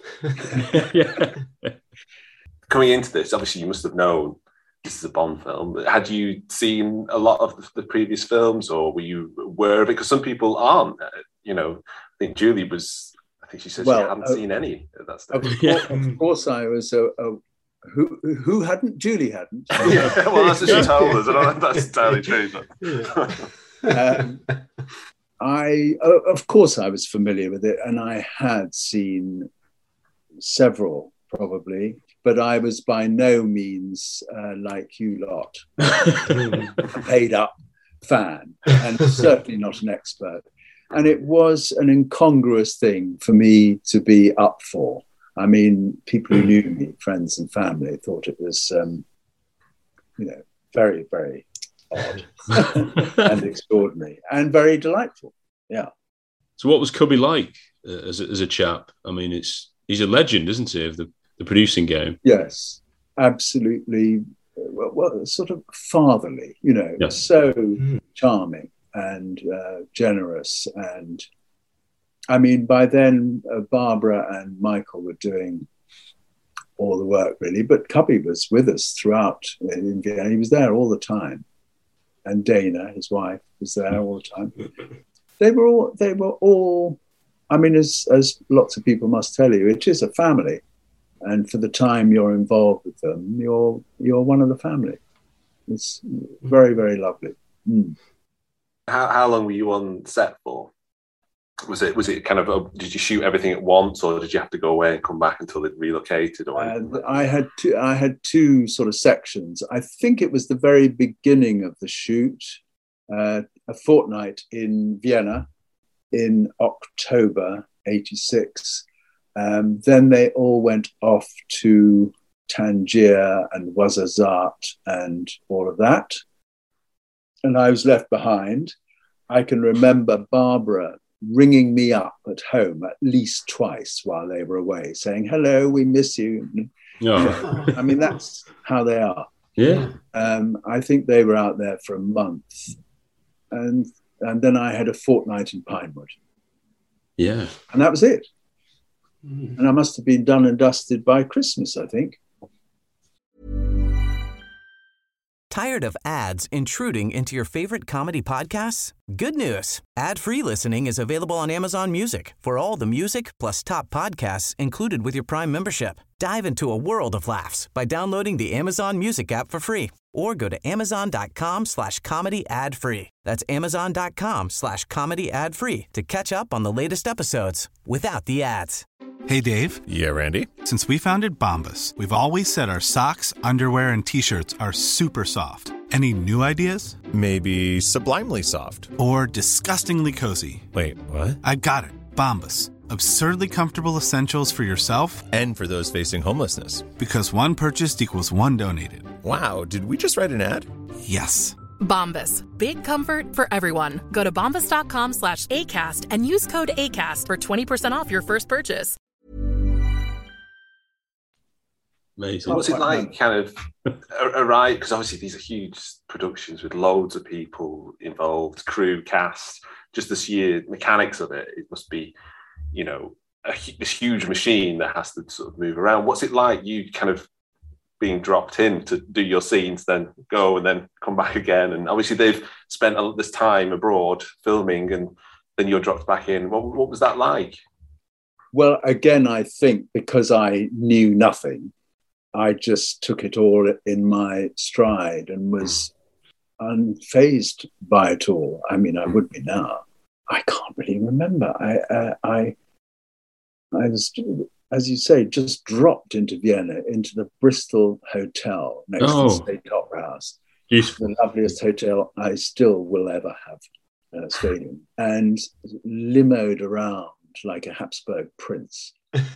S6: yeah.
S10: Coming into this, obviously, you must have known this is a Bond film. Had you seen a lot of the previous films, or were you aware of it? Because some people aren't. You know, I think Julie was. I think she said
S8: Well,
S10: she hadn't
S8: uh,
S10: seen any of that stuff.
S8: Of course, of course I was a. a who who hadn't? Julie hadn't.
S10: Yeah, well, that's what she told us. I don't know if that's entirely true. But.
S8: um, I, uh, of course, I was familiar with it, and I had seen several, probably, but I was by no means uh, like you lot, a paid up fan, and certainly not an expert. And it was an incongruous thing for me to be up for. I mean, people who knew me, friends and family, thought it was, um, you know, very, very odd and extraordinary and very delightful. Yeah.
S6: So what was Cubby like uh, as, a, as a chap? I mean, it's he's a legend, isn't he, of the, the producing game?
S8: Yes, absolutely. Well, well sort of fatherly, you know,
S6: yeah.
S8: so mm. charming and uh, generous. And I mean, by then, uh, Barbara and Michael were doing all the work, really. But Cubby was with us throughout in Vienna. He was there all the time. And Dana, his wife, was there all the time. They were all, they were all, I mean, as, as lots of people must tell you, it is a family. And for the time you're involved with them, you're you're one of the family. It's very, very lovely. Mm.
S10: How, how long were you on set for? Was it was it kind of a, did you shoot everything at once, or did you have to go away and come back until they'd relocated? Or
S8: uh, I had two, I had two sort of sections. I think it was the very beginning of the shoot, uh, a fortnight in Vienna in October eighty-six. Um, then they all went off to Tangier and Ouarzazate and all of that. And I was left behind. I can remember Barbara ringing me up at home at least twice while they were away, saying, hello, we miss you.
S6: Oh.
S8: I mean, that's how they are.
S6: Yeah.
S8: Um, I think they were out there for a month. And, and then I had a fortnight in Pinewood.
S6: Yeah.
S8: And that was it. Mm. And I must have been done and dusted by Christmas, I think.
S1: Tired of ads intruding into your favorite comedy podcasts? Good news. Ad-free listening is available on Amazon Music for all the music plus top podcasts included with your Prime membership. Dive into a world of laughs by downloading the Amazon Music app for free or go to amazon.com slash comedy ad free. That's amazon.com slash comedy ad free to catch up on the latest episodes without the ads.
S17: Hey, Dave.
S18: Yeah, Randy.
S17: Since we founded Bombas, we've always said our socks, underwear, and T-shirts are super soft. Any new ideas?
S18: Maybe sublimely soft.
S17: Or disgustingly cozy.
S18: Wait, what?
S17: I got it. Bombas. Absurdly comfortable essentials for yourself
S18: and for those facing homelessness.
S17: Because one purchased equals one donated.
S18: Wow, did we just write an ad?
S17: Yes.
S19: Bombas. Big comfort for everyone. Go to bombas.com slash ACAST and use code ACAST for twenty percent off your first purchase.
S6: Amazing.
S10: What's it like, kind of, arrive? Because obviously these are huge productions with loads of people involved, crew, cast. Just the sheer mechanics of it, it must be, you know, a, this huge machine that has to sort of move around. What's it like, you kind of being dropped in to do your scenes, then go and then come back again? And obviously they've spent all this time abroad filming, and then you're dropped back in. What, what was that like?
S8: Well, again, I think because I knew nothing, I just took it all in my stride and was unfazed by it all. I mean, I would be now. I can't really remember. I, uh, I, I was, as you say, just dropped into Vienna, into the Bristol Hotel next
S6: oh.
S8: to the State Opera House.
S6: Beautiful.
S8: The loveliest hotel I still will ever have uh, stayed in, and limoed around like a Habsburg prince.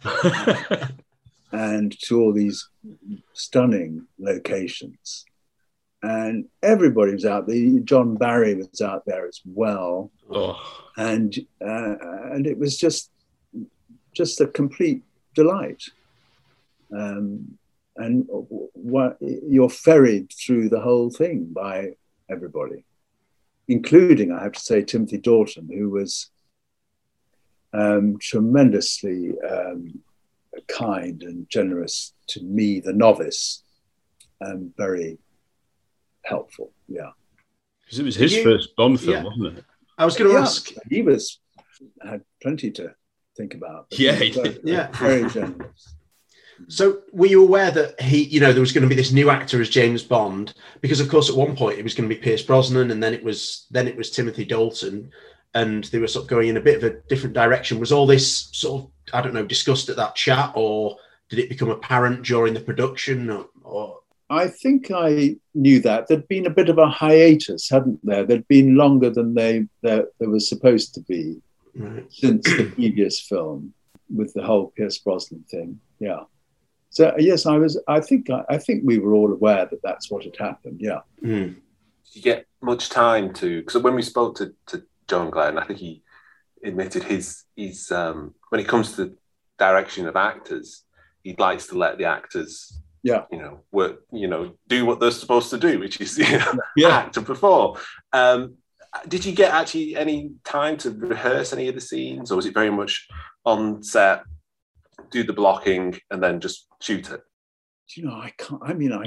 S8: And to all these stunning locations. And everybody was out there. John Barry was out there as well.
S6: Oh.
S8: And uh, and it was just, just a complete delight. Um, and what, you're ferried through the whole thing by everybody, including, I have to say, Timothy Dalton, who was um, tremendously um, kind and generous to me, the novice, and very helpful. Yeah,
S6: because it was his you, first Bond film, yeah. wasn't it?
S15: I was going to
S8: yeah,
S15: ask.
S8: He was had plenty to think about.
S6: Yeah,
S8: he very,
S15: yeah,
S8: very generous.
S15: So, were you aware that he, you know, there was going to be this new actor as James Bond? Because, of course, at one point it was going to be Pierce Brosnan, and then it was then it was Timothy Dalton, and they were sort of going in a bit of a different direction. Was all this sort of, I don't know, discussed at that chat, or did it become apparent during the production? Or, or...
S8: I think I knew that there'd been a bit of a hiatus, hadn't there? There'd been longer than they there, there was supposed to be
S15: right.
S8: since the previous film with the whole Pierce Brosnan thing. Yeah. So yes, I was. I think. I think we were all aware that that's what had happened. Yeah.
S15: Mm.
S10: Did you get much time to? Because when we spoke to, to John Glenn, I think he admitted his his um, when it comes to direction of actors, he likes to let the actors,
S8: yeah,
S10: you know, work, you know, do what they're supposed to do, which is, you know,
S6: yeah.
S10: act and perform. Um, did you get actually any time to rehearse any of the scenes, or was it very much on set? Do the blocking and then just shoot it?
S8: You know, I can't. I mean, I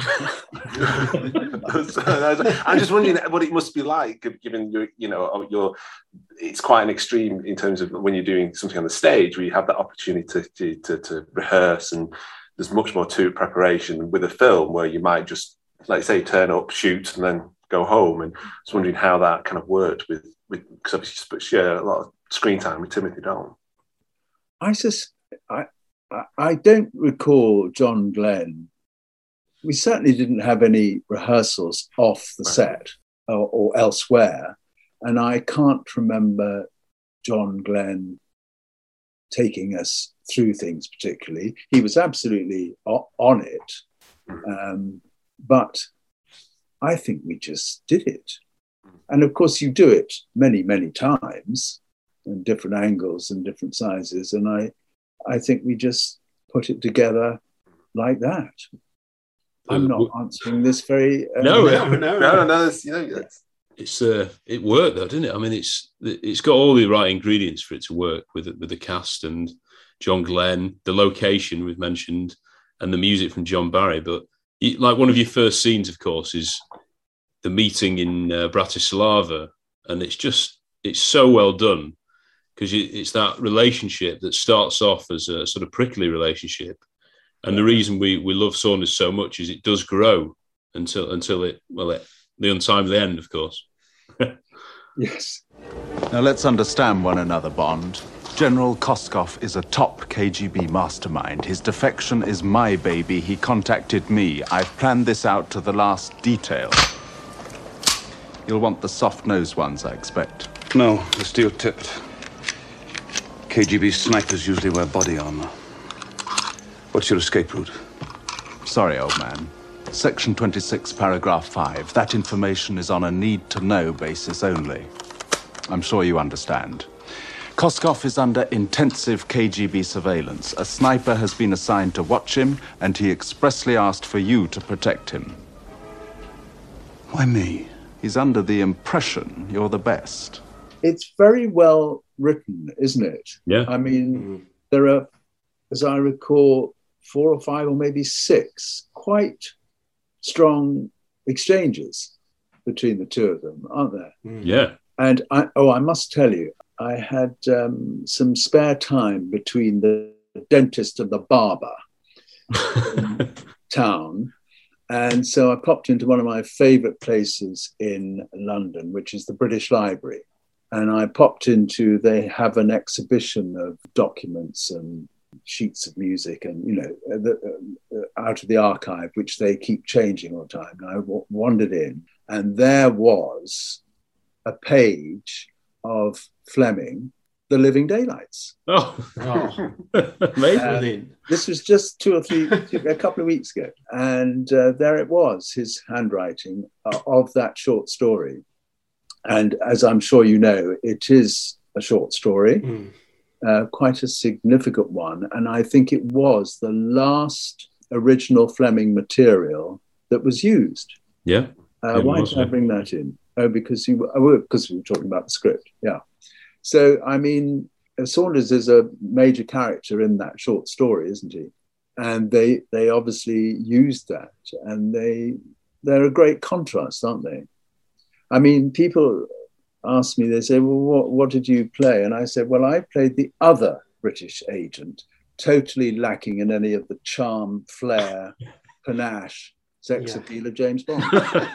S8: can't.
S10: I'm just wondering what it must be like, given your, you know, your. It's quite an extreme in terms of when you're doing something on the stage, where you have that opportunity to to, to, to rehearse, and there's much more to preparation with a film where you might just, like say, turn up, shoot, and then go home. And I was wondering how that kind of worked with with because obviously you share a lot of screen time with Timothy Dalton.
S8: I just. I, I don't recall John Glenn. We certainly didn't have any rehearsals off the set or, or elsewhere. And I can't remember John Glenn taking us through things particularly. He was absolutely on it. Um, but I think we just did it. And of course, you do it many, many times in different angles and different sizes. And I, I think we just put it together like that. I'm not answering this very... Uh,
S6: no,
S10: no, no, no, no. It's, you know, it's,
S6: it's uh, it worked though, didn't it? I mean, it's it's got all the right ingredients for it to work with with the cast and John Glenn, the location we've mentioned, and the music from John Barry. But like one of your first scenes, of course, is the meeting in uh, Bratislava, and it's just it's so well done. Because it's that relationship that starts off as a sort of prickly relationship. And the reason we, we love Saunders so much is it does grow until until it, well, it, the untimely end, of course.
S8: Yes.
S11: Now let's understand one another, Bond. General Koskov is a top K G B mastermind. His defection is my baby. He contacted me. I've planned this out to the last detail. You'll want the soft-nosed ones, I expect.
S7: No, the steel-tipped. K G B snipers usually wear body armor. What's your escape route?
S11: Sorry, old man. Section twenty-six, paragraph five. That information is on a need-to-know basis only. I'm sure you understand. Koskov is under intensive K G B surveillance. A sniper has been assigned to watch him, and he expressly asked for you to protect him.
S7: Why me?
S11: He's under the impression you're the best.
S8: It's very well written, isn't it?
S6: Yeah.
S8: I mean, there are, as I recall, four or five or maybe six quite strong exchanges between the two of them, aren't there?
S6: Yeah.
S8: And I, oh, I must tell you, I had um, some spare time between the dentist and the barber in town. And so I popped into one of my favorite places in London, which is the British Library. And I popped into, they have an exhibition of documents and sheets of music and, you know, the, uh, out of the archive, which they keep changing all the time. And I w- wandered in and there was a page of Fleming, The Living Daylights.
S6: Oh,
S15: Oh,
S6: amazing.
S8: Uh, this was just two or three, a couple of weeks ago. And uh, there it was, his handwriting uh, of that short story. And as I'm sure you know, it is a short story,
S15: Mm.
S8: uh, quite a significant one. And I think it was the last original Fleming material that was used.
S6: Yeah.
S8: Uh,
S6: It
S8: why
S6: was,
S8: did I
S6: yeah.
S8: bring that in? Oh, because you oh, because we were talking about the script. Yeah. So, I mean, Saunders is a major character in that short story, isn't he? And they they obviously used that, and they they're a great contrast, aren't they? I mean, people ask me, they say, well, what, what did you play? And I said, well, I played the other British agent, totally lacking in any of the charm, flair, panache, sex
S15: Yeah.
S8: appeal of James Bond.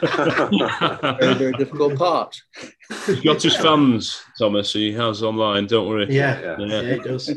S8: Very, very difficult part.
S6: He got his fans, Thomas. He has online. Don't worry.
S15: Yeah,
S10: Yeah.
S15: yeah, it does.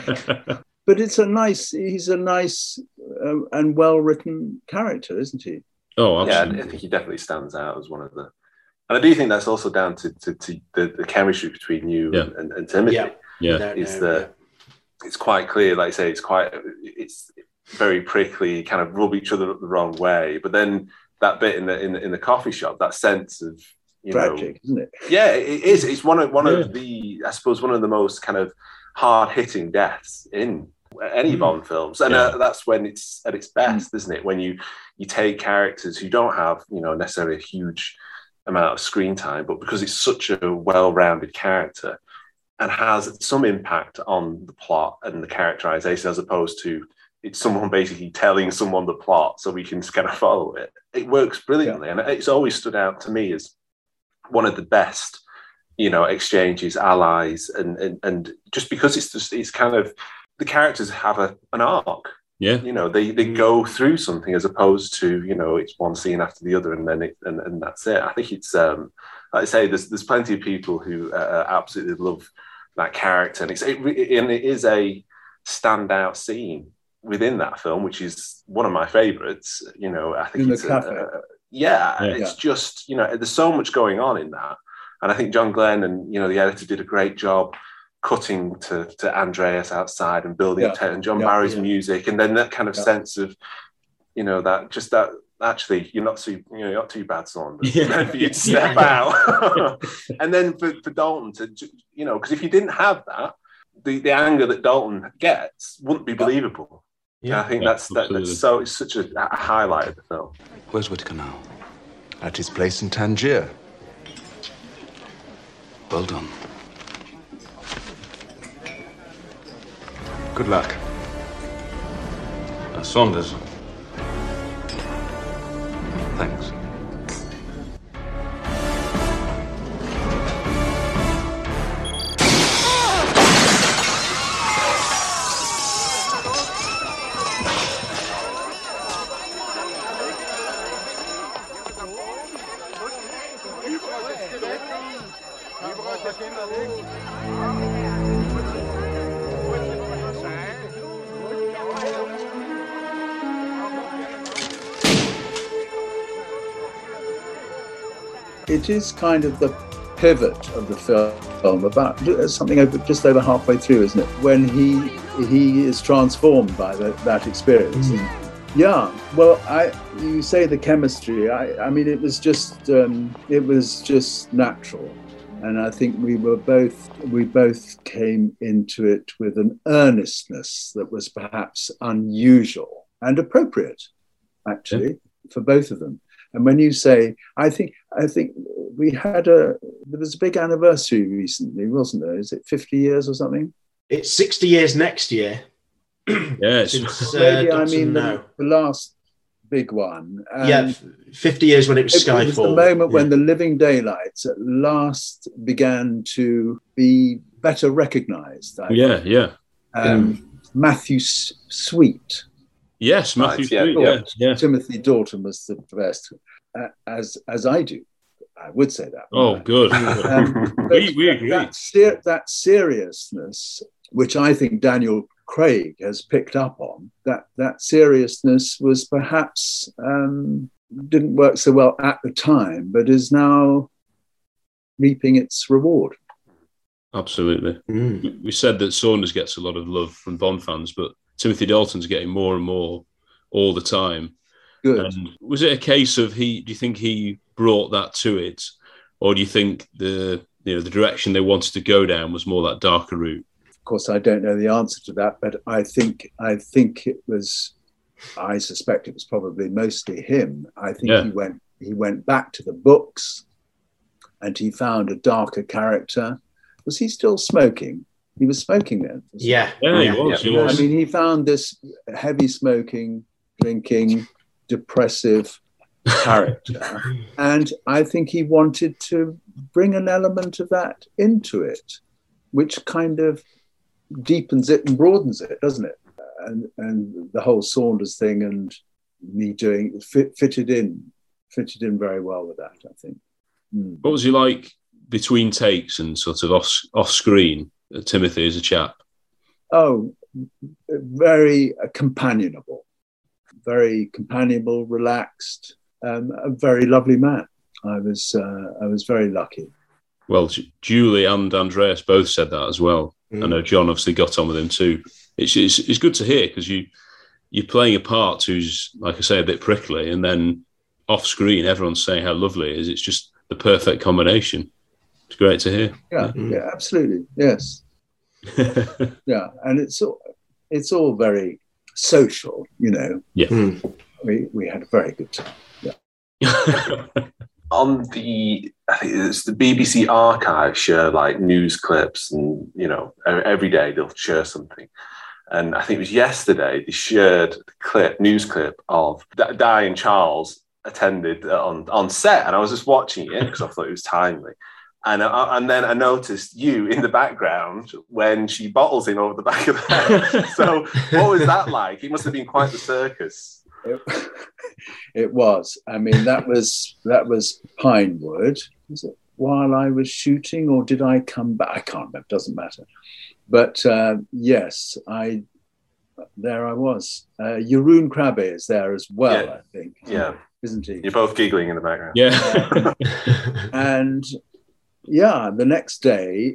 S8: But it's a nice, he's a nice uh, and well-written character, isn't he?
S6: Oh,
S10: Yeah,
S6: absolutely.
S10: I think he definitely stands out as one of the. And I do think that's also down to, to, to the, the chemistry between you
S6: Yeah.
S10: and, and, and Timothy.
S15: Yeah.
S6: Yeah.
S15: No,
S10: Is
S15: no,
S10: that it's quite clear, like I say, it's quite, it's very prickly, kind of rub each other up the wrong way. But then that bit in the in the, in the coffee shop, that sense of, you
S8: Tragic,
S10: know,
S8: isn't it?
S10: yeah, it is. It's one of one
S6: Yeah.
S10: of the, I suppose, one of the most kind of hard hitting deaths in any
S15: Mm.
S10: Bond films, and
S6: Yeah.
S10: uh, that's when it's at its best, isn't it? When you you take characters who don't have, you know, necessarily a huge amount of screen time, but because it's such a well-rounded character and has some impact on the plot and the characterization, as opposed to it's someone basically telling someone the plot so we can kind of follow it. It works brilliantly, yeah. And it's always stood out to me as one of the best, you know, exchanges, allies, and and, and just because it's just it's kind of the characters have a an arc.
S6: Yeah,
S10: you know, they they go through something as opposed to, you know, it's one scene after the other and then it and, and that's it. I think it's um like I say, there's there's plenty of people who uh, absolutely love that character, and it's it, and it is a standout scene within that film, which is one of my favorites. You know, I think
S8: in
S10: it's
S8: the cafe.
S10: A, a, yeah,
S6: Yeah.
S10: it's just, you know, there's so much going on in that, and I think John Glenn and, you know, the editor did a great job cutting to, to Andreas outside and building
S8: Yeah.
S10: up to, and John
S8: Yeah.
S10: Barry's
S15: Yeah.
S10: music, and then that kind of
S8: Yeah.
S10: sense of, you know, that just that actually you're not too, you know, you're not too bad, Saunders.
S6: Yeah.
S10: For you to step out, and then for, for Dalton to, ju- you know, because if you didn't have that, the, the anger that Dalton gets wouldn't be believable. Yeah, I think
S6: Yeah,
S10: that's that,
S6: absolutely.
S10: that's so it's such a, a highlight of the film.
S7: Where's Whitaker now? At his place in Tangier. Well done. Good luck.
S18: Uh, Saunders.
S7: Thanks.
S8: It is kind of the pivot of the film, about something over, just over halfway through, isn't it? When he he is transformed by the, that experience. Yeah, well, I you say the chemistry. I, I mean, it was just um, it was just natural, and I think we were both we both came into it with an earnestness that was perhaps unusual and appropriate, actually, for both of them. And when you say, I think, I think we had a, there was a big anniversary recently, wasn't there? Is it fifty years or something?
S15: It's sixty years next year.
S6: Yes.
S15: Since, uh,
S8: Maybe, I
S15: Dobson
S8: mean, the,
S15: Now.
S8: the last big one. And
S15: Yeah, f- fifty years when it was
S8: it,
S15: Skyfall.
S8: it was the moment
S15: Yeah.
S8: when the Living Daylights at last began to be better recognised. I
S6: Yeah,
S8: think.
S6: yeah.
S8: Um, Matthew S- Sweet.
S6: Yes, Matthew
S10: Right, yeah,
S6: Sweet,
S10: yeah.
S6: yeah, yeah.
S8: Timothy Dalton was the best, uh, as as I do. I would say that.
S6: Oh,
S8: wouldn't I?
S6: good.
S8: Um, but
S6: we, we agree.
S8: That, ser- that seriousness, which I think Daniel Craig has picked up on, that that seriousness was perhaps um, didn't work so well at the time, but is now reaping its reward.
S6: Absolutely.
S15: Mm.
S6: We, we said that Saunders gets a lot of love from Bond fans, but Timothy Dalton's getting more and more all the time.
S8: Good.
S6: And was it a case of he? Do you think he brought that to it, or do you think the you know the direction they wanted to go down was more that darker route?
S8: Of course, I don't know the answer to that, but I think I think it was. I suspect it was probably mostly him. I think
S6: Yeah.
S8: he went he went back to the books, and he found a darker character. Was he still smoking? He was smoking then. wasn't he?
S15: Yeah.
S6: Yeah, he was. He
S8: I
S6: was.
S8: mean, he found this heavy smoking, drinking, depressive character, and I think he wanted to bring an element of that into it, which kind of deepens it and broadens it, doesn't it? And and the whole Saunders thing and me doing it fit, fitted in, fitted in very well with that, I think. Mm.
S6: What was he like between takes and sort of off off screen? Uh, Timothy as a chap.
S8: Oh, very uh, companionable, very companionable, relaxed, um, a very lovely man. I was uh, I was very lucky.
S6: Well, J- Julie and Andreas both said that as well.
S8: Mm.
S6: I know John obviously got on with him too. It's it's, it's good to hear because you you're playing a part who's, like I say, a bit prickly, and then off screen everyone's saying how lovely it is. It's just the perfect combination. It's great to hear.
S8: Yeah,
S6: Mm-hmm.
S8: yeah, absolutely, yes. Yeah, and it's all it's all very social, you know.
S6: Yeah,
S15: Mm.
S8: we we had a very good time. Yeah.
S10: On the, I think it's the B B C archive share like news clips, and you know e- every day they'll share something. And I think it was yesterday they shared the clip, news clip of D- Di and Charles attended uh, on on set, and I was just watching it because I thought it was timely. And I, and then I noticed you in the background when she bottles him over the back of the head. So what was that like? It must have been quite the circus.
S8: It, it was. I mean, that was that was Pinewood. Was it while I was shooting, or did I come back? I can't remember. Doesn't matter. But uh, yes, I. There I was. Uh, Jeroen Krabbe is there as well.
S10: Yeah.
S8: I think.
S10: Yeah,
S8: isn't he?
S10: You're both giggling in the background.
S6: Yeah.
S8: And yeah, the next day,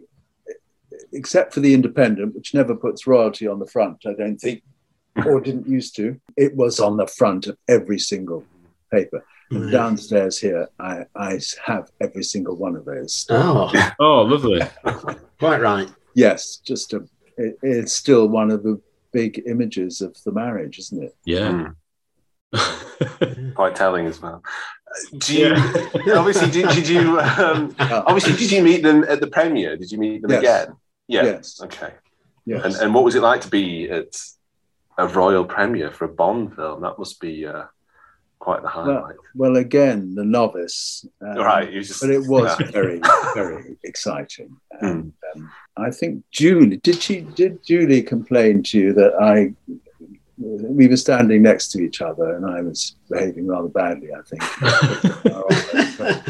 S8: except for the Independent, which never puts royalty on the front, I don't think, or didn't used to, it was on the front of every single paper. And downstairs here, I, I have every single one of those.
S15: Oh,
S6: oh, lovely.
S15: Quite right.
S8: Yes, just a, it, it's still one of the big images of the marriage, isn't it?
S6: Yeah.
S10: Mm. Quite telling as well. Do you, obviously, did, did you um, obviously did you meet them at the premiere? Did you meet them
S8: Yes.
S10: again? Yeah.
S8: Yes.
S10: Okay.
S8: Yes.
S10: And and what was it like to be at a royal premiere for a Bond film? That must be uh, quite the highlight.
S8: Well, well, again, the novice. Um,
S10: Right, you just-
S8: but it was
S10: yeah.
S8: very, very exciting. And um, I think Julie, did she, did Julie complain to you that I, we were standing next to each other and I was behaving rather badly, I think.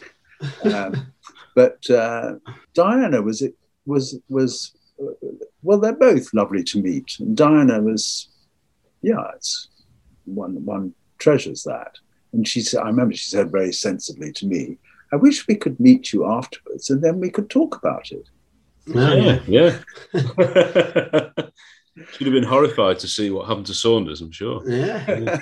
S8: um, but uh, Diana was, it was, was, well, they're both lovely to meet. And Diana was, yeah, it's one, one treasures that. And she said, I remember she said very sensibly to me, I wish we could meet you afterwards and then we could talk about it.
S6: Yeah, yeah. She'd have been horrified to see what happened to Saunders, I'm sure.
S15: Yeah.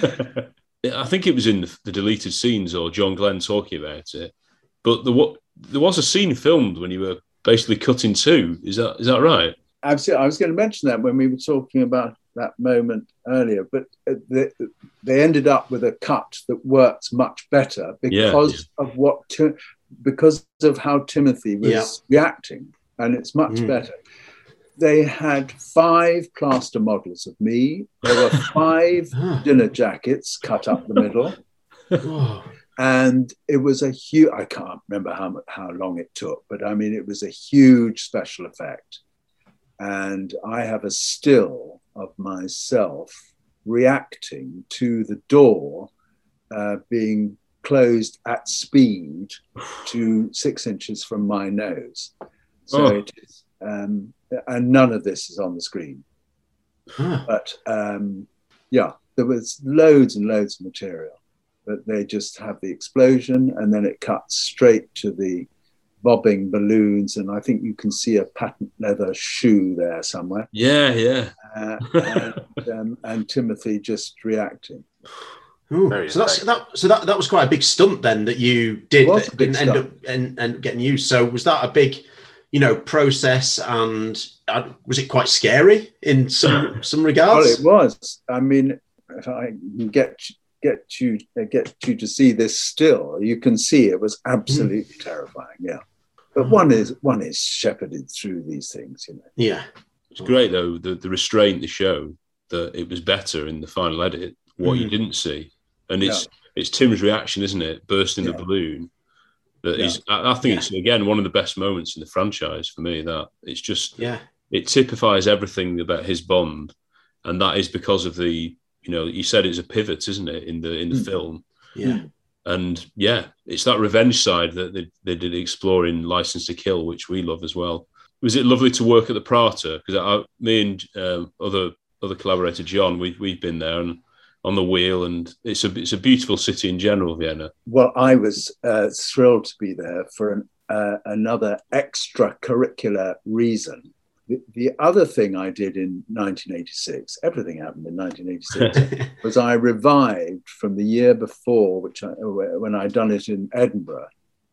S6: I think it was in the, the deleted scenes or John Glenn talking about it. But there, wa- there was a scene filmed when you were basically cut in two. Is that is that right?
S8: Absolutely. I was going to mention that when we were talking about that moment earlier, but they, they ended up with a cut that works much better because
S6: Yeah.
S8: of what Ti- because of how Timothy was
S15: Yeah.
S8: reacting, and it's much
S15: Mm.
S8: better. They had five plaster models of me. There were five dinner jackets cut up the middle.
S15: Oh.
S8: And it was a huge, I can't remember how mu- how long it took, but I mean, it was a huge special effect. And I have a still of myself reacting to the door uh, being closed at speed to six inches from my nose. So
S6: Oh.
S8: it is, um, and none of this is on the screen.
S15: Huh.
S8: But um, yeah, there was loads and loads of material. but they just have the explosion, and then it cuts straight to the bobbing balloons, and I think you can see a patent leather shoe there somewhere.
S6: Yeah, yeah.
S8: Uh, and, um, and Timothy just reacting.
S15: Ooh, so that's that. So that, that was quite a big stunt then that you did
S8: It was
S15: that
S8: a big
S15: didn't end
S8: stunt.
S15: up and, and getting used. So was that a big, you know, process, and uh, was it quite scary in some some regards?
S8: Well, it was. I mean, if I can get get you get you to see this still, you can see it was absolutely mm. terrifying. Yeah, but one is one is shepherded through these things, you know.
S15: Yeah,
S6: it's great though. The the restraint they show that it was better in the final edit. What mm. you didn't see, and it's yeah. it's Tim's reaction, isn't it? Bursting yeah. the balloon. That yeah. is, I, I think yeah. it's again one of the best moments in the franchise for me. That it's just
S15: yeah,
S6: it typifies everything about his Bond, and that is because of the. You know, you said it's a pivot, isn't it, in the in the mm. film?
S15: Yeah.
S6: And yeah, it's that revenge side that they, they did explore in License to Kill, which we love as well. Was it lovely to work at the Prater? Because me and um, other other collaborator John, we we've been there and on the wheel, and it's a it's a beautiful city in general, Vienna.
S8: Well, I was uh, thrilled to be there for an, uh, another extracurricular reason. The, the other thing I did in nineteen eighty-six, everything happened in nineteen eighty-six, was I revived from the year before, which I, when I'd done it in Edinburgh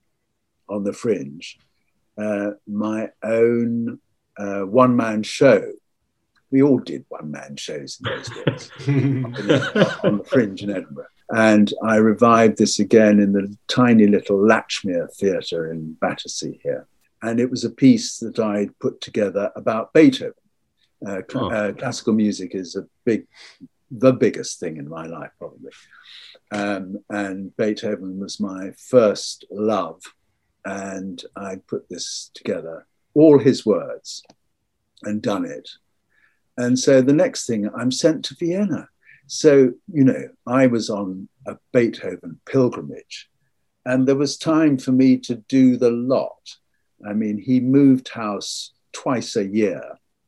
S8: on the Fringe, uh, my own uh, one-man show. We all did one-man shows in those days on the Fringe in Edinburgh. And I revived this again in the tiny little Latchmere Theatre in Battersea here. And it was a piece that I'd put together about Beethoven. Uh, cl- oh. uh, classical music is a big, the biggest thing in my life, probably. Um, and Beethoven was my first love. And I'd put this together, all his words, and done it. And so the next thing, I'm sent to Vienna. So, you know, I was on a Beethoven pilgrimage, and there was time for me to do the lot. I mean, he moved house twice a year,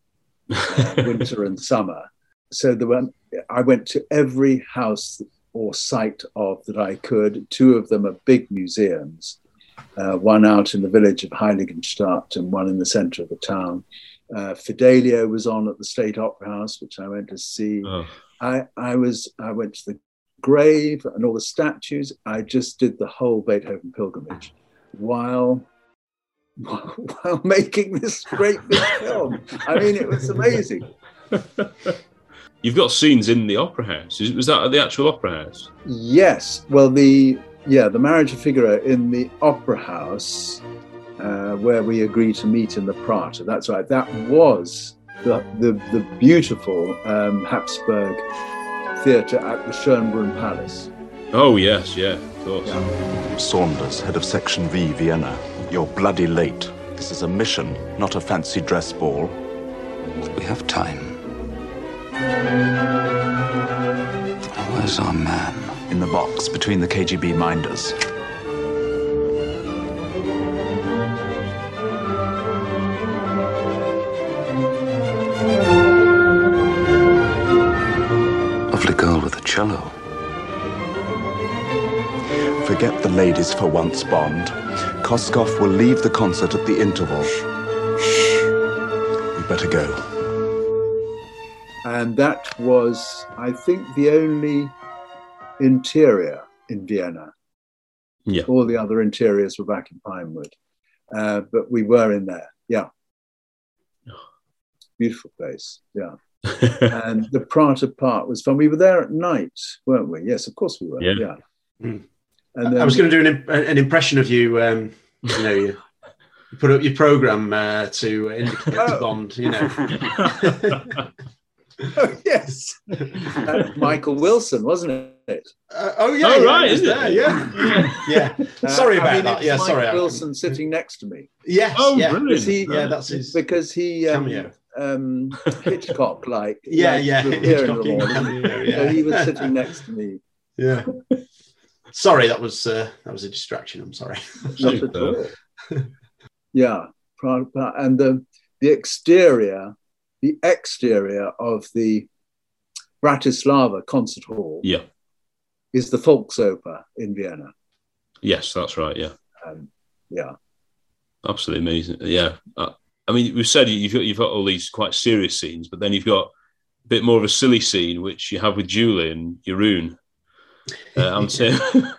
S8: uh, winter and summer. So there were, I went to every house or site of that I could. Two of them are big museums, uh, one out in the village of Heiligenstadt and one in the centre of the town. Uh, Fidelio was on at the State Opera House, which I went to see. Oh. I, I was I went to the grave and all the statues. I just did the whole Beethoven pilgrimage while while making this great big film. I mean, it was amazing.
S6: You've got scenes in the Opera House. Was that at the actual Opera House?
S8: Yes. Well, the yeah, the Marriage of Figaro in the Opera House, uh, where we agreed to meet in the Prater. That's right. That was the the, the beautiful um, Habsburg theatre at the Schönbrunn Palace.
S6: Oh yes, yeah, of course.
S8: Yeah.
S20: Saunders, head of Section V, Vienna. You're bloody late. This is a mission, not a fancy dress ball.
S7: We have time. Where's our man?
S20: In the box between the K G B minders.
S7: Lovely girl with a cello.
S20: Forget the ladies for once, Bond. Koskov will leave the concert at the interval. We better go.
S8: And that was, I think, the only interior in Vienna.
S6: Yeah.
S8: All the other interiors were back in Pinewood. Uh, but we were in there, yeah. Beautiful place, yeah. And the Prater part was fun. We were there at night, weren't we? Yes, of course we were, yeah. yeah.
S15: Mm. And then, I was going to do an, an impression of you, um, you know, you, you put up your programme uh, to indicate oh. Bond, you know.
S8: Oh, yes. Uh, Michael Wilson, wasn't it?
S15: Uh, oh, yeah.
S6: Oh,
S15: yeah,
S6: right, isn't
S15: there,
S6: it?
S15: Yeah. yeah. Uh, sorry about
S8: I mean,
S15: that. Yeah,
S8: Mike
S15: sorry.
S8: Wilson sitting next to me.
S15: Yes.
S6: Oh,
S15: yeah.
S6: brilliant.
S8: He,
S15: yeah, that's his
S8: because he um,
S15: cameo.
S8: Um, Hitchcock, like.
S15: Yeah,
S8: like
S15: yeah.
S8: Hitchcock
S15: Cameo, yeah.
S8: So he was sitting next to me.
S15: Yeah. Sorry, that was uh, that was a distraction. I'm sorry.
S8: Not at all. Yeah, and the the exterior, the exterior of the Bratislava concert hall.
S6: Yeah,
S8: is the Volksoper in Vienna.
S6: Yes, that's right. Yeah,
S8: um, yeah,
S6: absolutely amazing. Yeah, uh, I mean, we've said you've got, you've got all these quite serious scenes, but then you've got a bit more of a silly scene, which you have with Julie and Jeroen. Uh, I'm saying,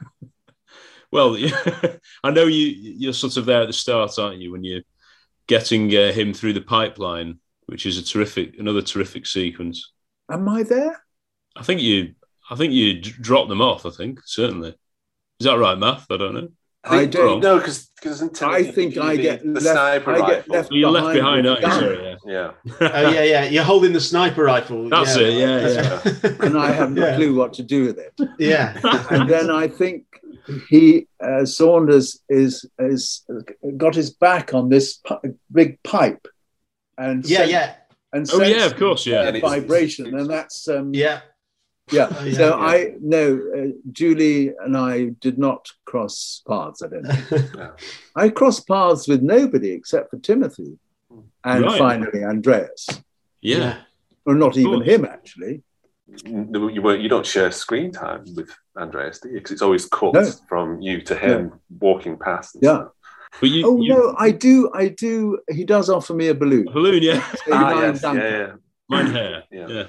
S6: well, I know you you're sort of there at the start, aren't you? When you're getting uh, him through the pipeline, which is a terrific, another terrific sequence.
S8: Am I there?
S6: I think you, I think you d- dropped them off. I think certainly. Is that right, Math? I don't know.
S10: I, I don't know because because
S8: I think I get
S10: the
S8: left,
S10: sniper
S8: I
S10: rifle.
S8: get left
S6: You're
S8: behind
S6: left behind, aren't you?
S8: with
S6: Sorry,
S10: yeah.
S15: Oh yeah, yeah. You're holding the sniper rifle.
S6: That's
S15: yeah,
S6: it. Yeah,
S15: that's
S6: yeah.
S15: right.
S8: and I haven't
S15: Yeah.
S8: a clue what to do with it.
S15: Yeah.
S8: And then I think he uh, Saunders is is got his back on this pi- big pipe, and
S15: Yeah,
S8: sent-
S15: yeah.
S8: and
S6: Oh, yeah,
S8: sensed
S6: of course, yeah.
S8: a
S10: And it's-
S8: vibration, and that's um,
S15: Yeah.
S8: yeah.
S15: Oh, yeah,
S8: so
S15: yeah.
S8: I no, uh, Julie and I did not cross paths. I don't think.
S10: Yeah.
S8: I crossed paths with nobody except for Timothy, and
S6: Right.
S8: finally Andreas,
S6: Yeah.
S8: or not even
S6: course.
S8: him actually.
S10: No, You won't- you don't share screen time with Andreas, do you? Because it's always cut
S8: No.
S10: from you to him walking past. And
S8: Yeah.
S10: stuff.
S6: But you,
S8: Oh
S6: you
S8: no, I do, I do. He does offer me a balloon.
S6: balloon, yeah.
S8: So
S10: Ah,
S8: nine
S10: yes,
S8: done.
S10: yeah, yeah.
S6: Mine hair,
S10: Yeah.
S6: yeah.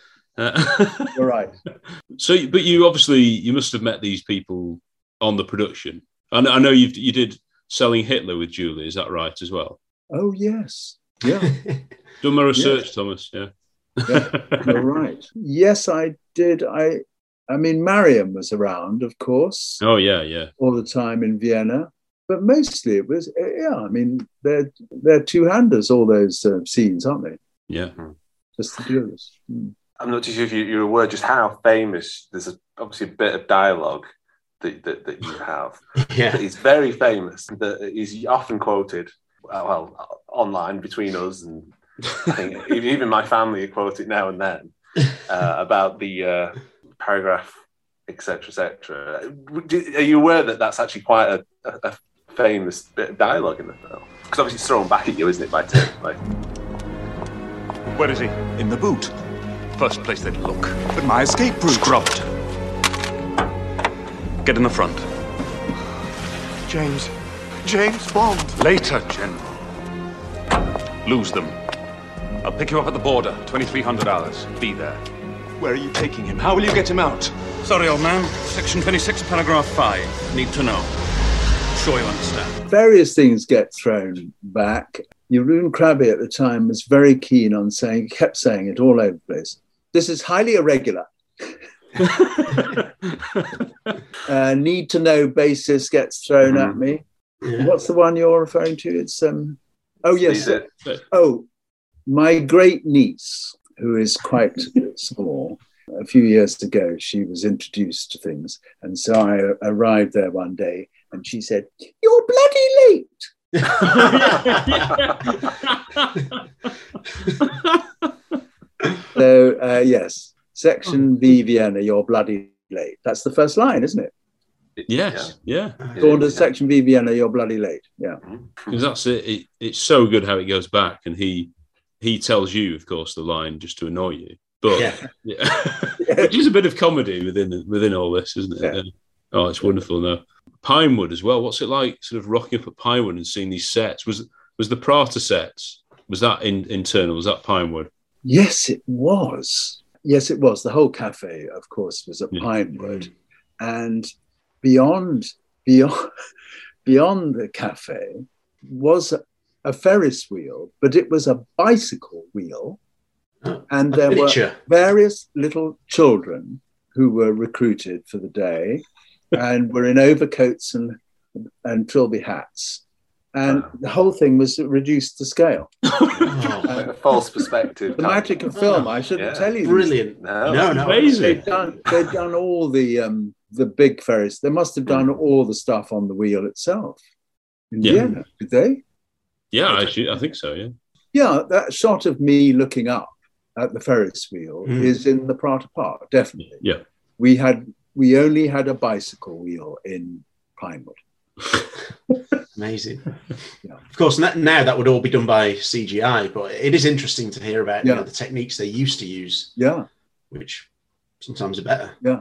S6: Uh,
S8: You're right.
S6: so, but you obviously you must have met these people on the production. I know, I know you you did Selling Hitler with Julie. Is that right as well?
S8: Oh yes, yeah,
S6: Done my research, Thomas. Yeah.
S8: yeah. You're right. Yes, I did. I, I mean, Mariam was around, of course,
S6: Oh yeah, yeah.
S8: all the time in Vienna, but mostly it was. Yeah, I mean, they're they're two-handers. All those uh, scenes, aren't they?
S6: Yeah.
S8: Just the two of us. Mm.
S10: I'm not too sure if you, you're aware just how famous. There's a, obviously a bit of dialogue that, that, that you have.
S15: Yeah.
S10: It's very famous. That is often quoted, uh, well, online between us, and I think even my family quote it now and then uh, about the uh, paragraph, et cetera, et cetera. Are you aware that that's actually quite a, a, a famous bit of dialogue in the film? Because obviously it's thrown back at you, isn't it, by Tim? Like,
S11: Where is he?
S20: In the boot.
S11: First place they'd look.
S20: But my escape route.
S11: Scrubbed. Get in the front.
S20: James. James Bond.
S11: Later, General. Lose them. I'll pick you up at the border. twenty-three hundred hours. Be there.
S20: Where are you taking him? How will you get him out?
S13: Sorry, old man. Section twenty-six, paragraph five. Need to know. Sure you understand.
S8: Various things get thrown back. Jeroen Krabbe at the time was very keen on saying, kept saying it all over the place. This is highly irregular. uh, need to know basis gets thrown at me.
S15: Yeah.
S8: What's the one you're referring to? It's um. Oh yes.
S10: Is it?
S8: Oh, my great niece, who is quite small. A few years ago, she was introduced to things, and so I arrived there one day, and she said, "You're bloody late." So uh, yes, Section V Vienna, you're bloody late. That's the first line, isn't it?
S6: Yes, yeah.
S8: Saunders, Section V Vienna, you're bloody late. Yeah,
S6: Because that's it. it. It's so good how it goes back, and he he tells you, of course, the line just to annoy you. But
S15: Yeah.
S6: yeah, which is a bit of comedy within within all this, isn't it?
S8: Yeah.
S6: Yeah. Oh, it's wonderful. No, Pinewood as well. What's it like, sort of rocking up at Pinewood and seeing these sets? Was was the Prater sets? Was that in, internal? Was that Pinewood?
S8: yes, it was. Yes, it was. The whole cafe, of course, was at
S6: Yeah.
S8: Pinewood, and beyond beyond beyond the cafe was a, a Ferris wheel, but it was a bicycle wheel,
S15: Oh,
S8: and
S15: a
S8: there
S15: miniature.
S8: were various little children who were recruited for the day, and were in overcoats and and trilby hats, and the whole thing was reduced to scale.
S15: Oh,
S10: like a false perspective.
S8: The magic of film. I shouldn't
S10: Yeah.
S8: tell you. these
S15: brilliant.
S10: No.
S15: No, no.
S6: Amazing.
S8: They'd done, they'd done all the um, the big Ferris. They must have done all the stuff on the wheel itself in
S6: Yeah.
S8: Vienna, did they?
S6: Yeah, actually, I think so. Yeah.
S8: Yeah, that shot of me looking up at the Ferris wheel
S15: Mm.
S8: is in the Prater Park, definitely.
S6: Yeah.
S8: We had we only had a bicycle wheel in Pinewood.
S15: Amazing.
S8: Yeah.
S15: Of course, n- now that would all be done by C G I, but it is interesting to hear about you
S8: Yeah.
S15: know, the techniques they used to use,
S8: Yeah,
S15: which sometimes are better.
S8: yeah.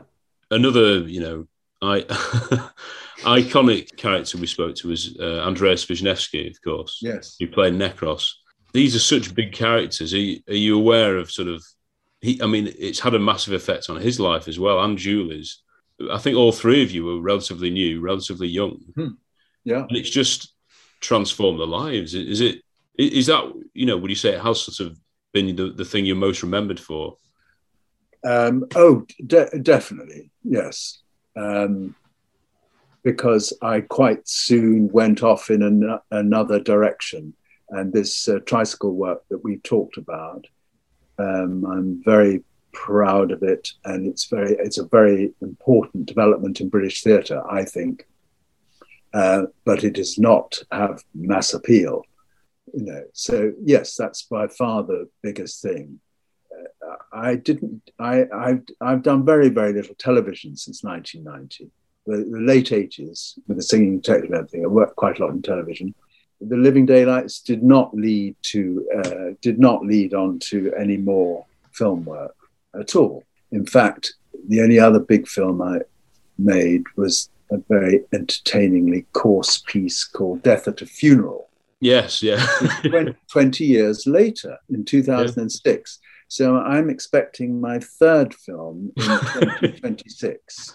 S6: another, you know, I iconic character we spoke to was uh, Andreas Wisniewski, of course.
S8: Yes.
S6: Who played Necros. These are such big characters. Are you, are you aware of sort of, he, I mean, it's had a massive effect on his life as well, and Julie's. I think all three of you were relatively new, relatively young.
S8: Hmm. Yeah.
S6: And it's just transformed their lives. Is it, is that, you know, would you say it has sort of been the, the thing you're most remembered for?
S8: Um, oh, de- definitely, yes. Um, because I quite soon went off in an- another direction. And this uh, tricycle work that we talked about, um, I'm very proud of it. And it's very, it's a very important development in British theatre, I think. Uh, but it does not have mass appeal, you know. So yes, that's by far the biggest thing. Uh, I didn't. I, I've I've done very very little television since nineteen ninety, the, the late eighties, with the singing detective and everything. I worked quite a lot in television. The Living Daylights did not lead to uh, did not lead on to any more film work at all. In fact, the only other big film I made was a very entertainingly coarse piece called Death at a Funeral.
S6: Yes, yeah.
S8: twenty years later, in two thousand six. Yeah. So I'm expecting my third film in twenty twenty-six.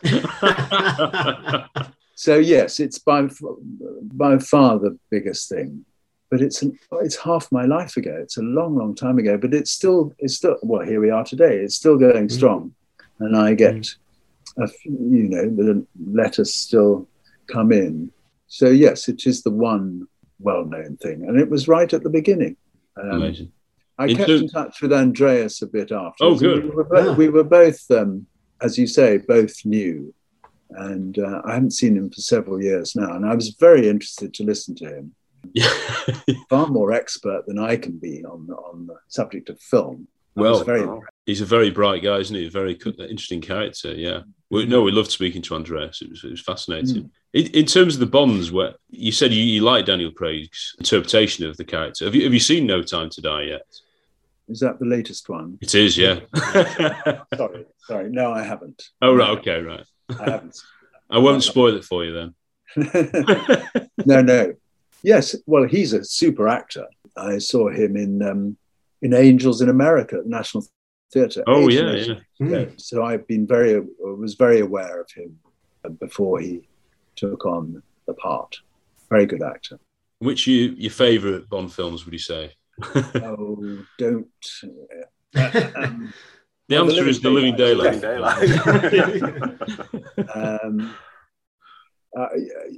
S8: So yes, it's by by far the biggest thing. But it's an, it's half my life ago. It's a long, long time ago. But it's still it's still well. Here we are today. It's still going strong, and I get. Mm. A, you know, the letters still come in. So yes, it is the one well-known thing, and it was right at the beginning. Um,
S6: Amazing.
S8: I
S6: in
S8: kept
S6: terms-
S8: in touch with Andreas a bit after.
S6: Oh, good.
S8: We were both, yeah. we were both um, as you say, both new, and uh, I haven't seen him for several years now, and I was very interested to listen to him. Far more expert than I can be on on the subject of film. I
S6: Well,
S8: was very
S6: he's a very bright guy, isn't he? A very interesting character, yeah. We, no, we loved speaking to Andreas. It was, it was fascinating. Mm. In, in terms of the Bonds, where you said you, you like Daniel Craig's interpretation of the character. Have you have you seen No Time to Die yet?
S8: Is that the latest one?
S6: It is, yeah.
S8: sorry, sorry. No, I haven't.
S6: Oh, right, okay, right.
S8: I haven't.
S6: I won't spoil it for you then.
S8: no, no. Yes, well, he's a super actor. I saw him in um, in Angels in America at the National Theatre.
S6: Oh, yeah, yeah.
S8: Mm. So I've been very, was very aware of him before he took on the part. Very good actor.
S6: Which you, your favourite Bond films, would you say?
S8: Oh, don't. Uh, um,
S6: the well, answer the is The Living Daylight.
S8: Daylight. um, I,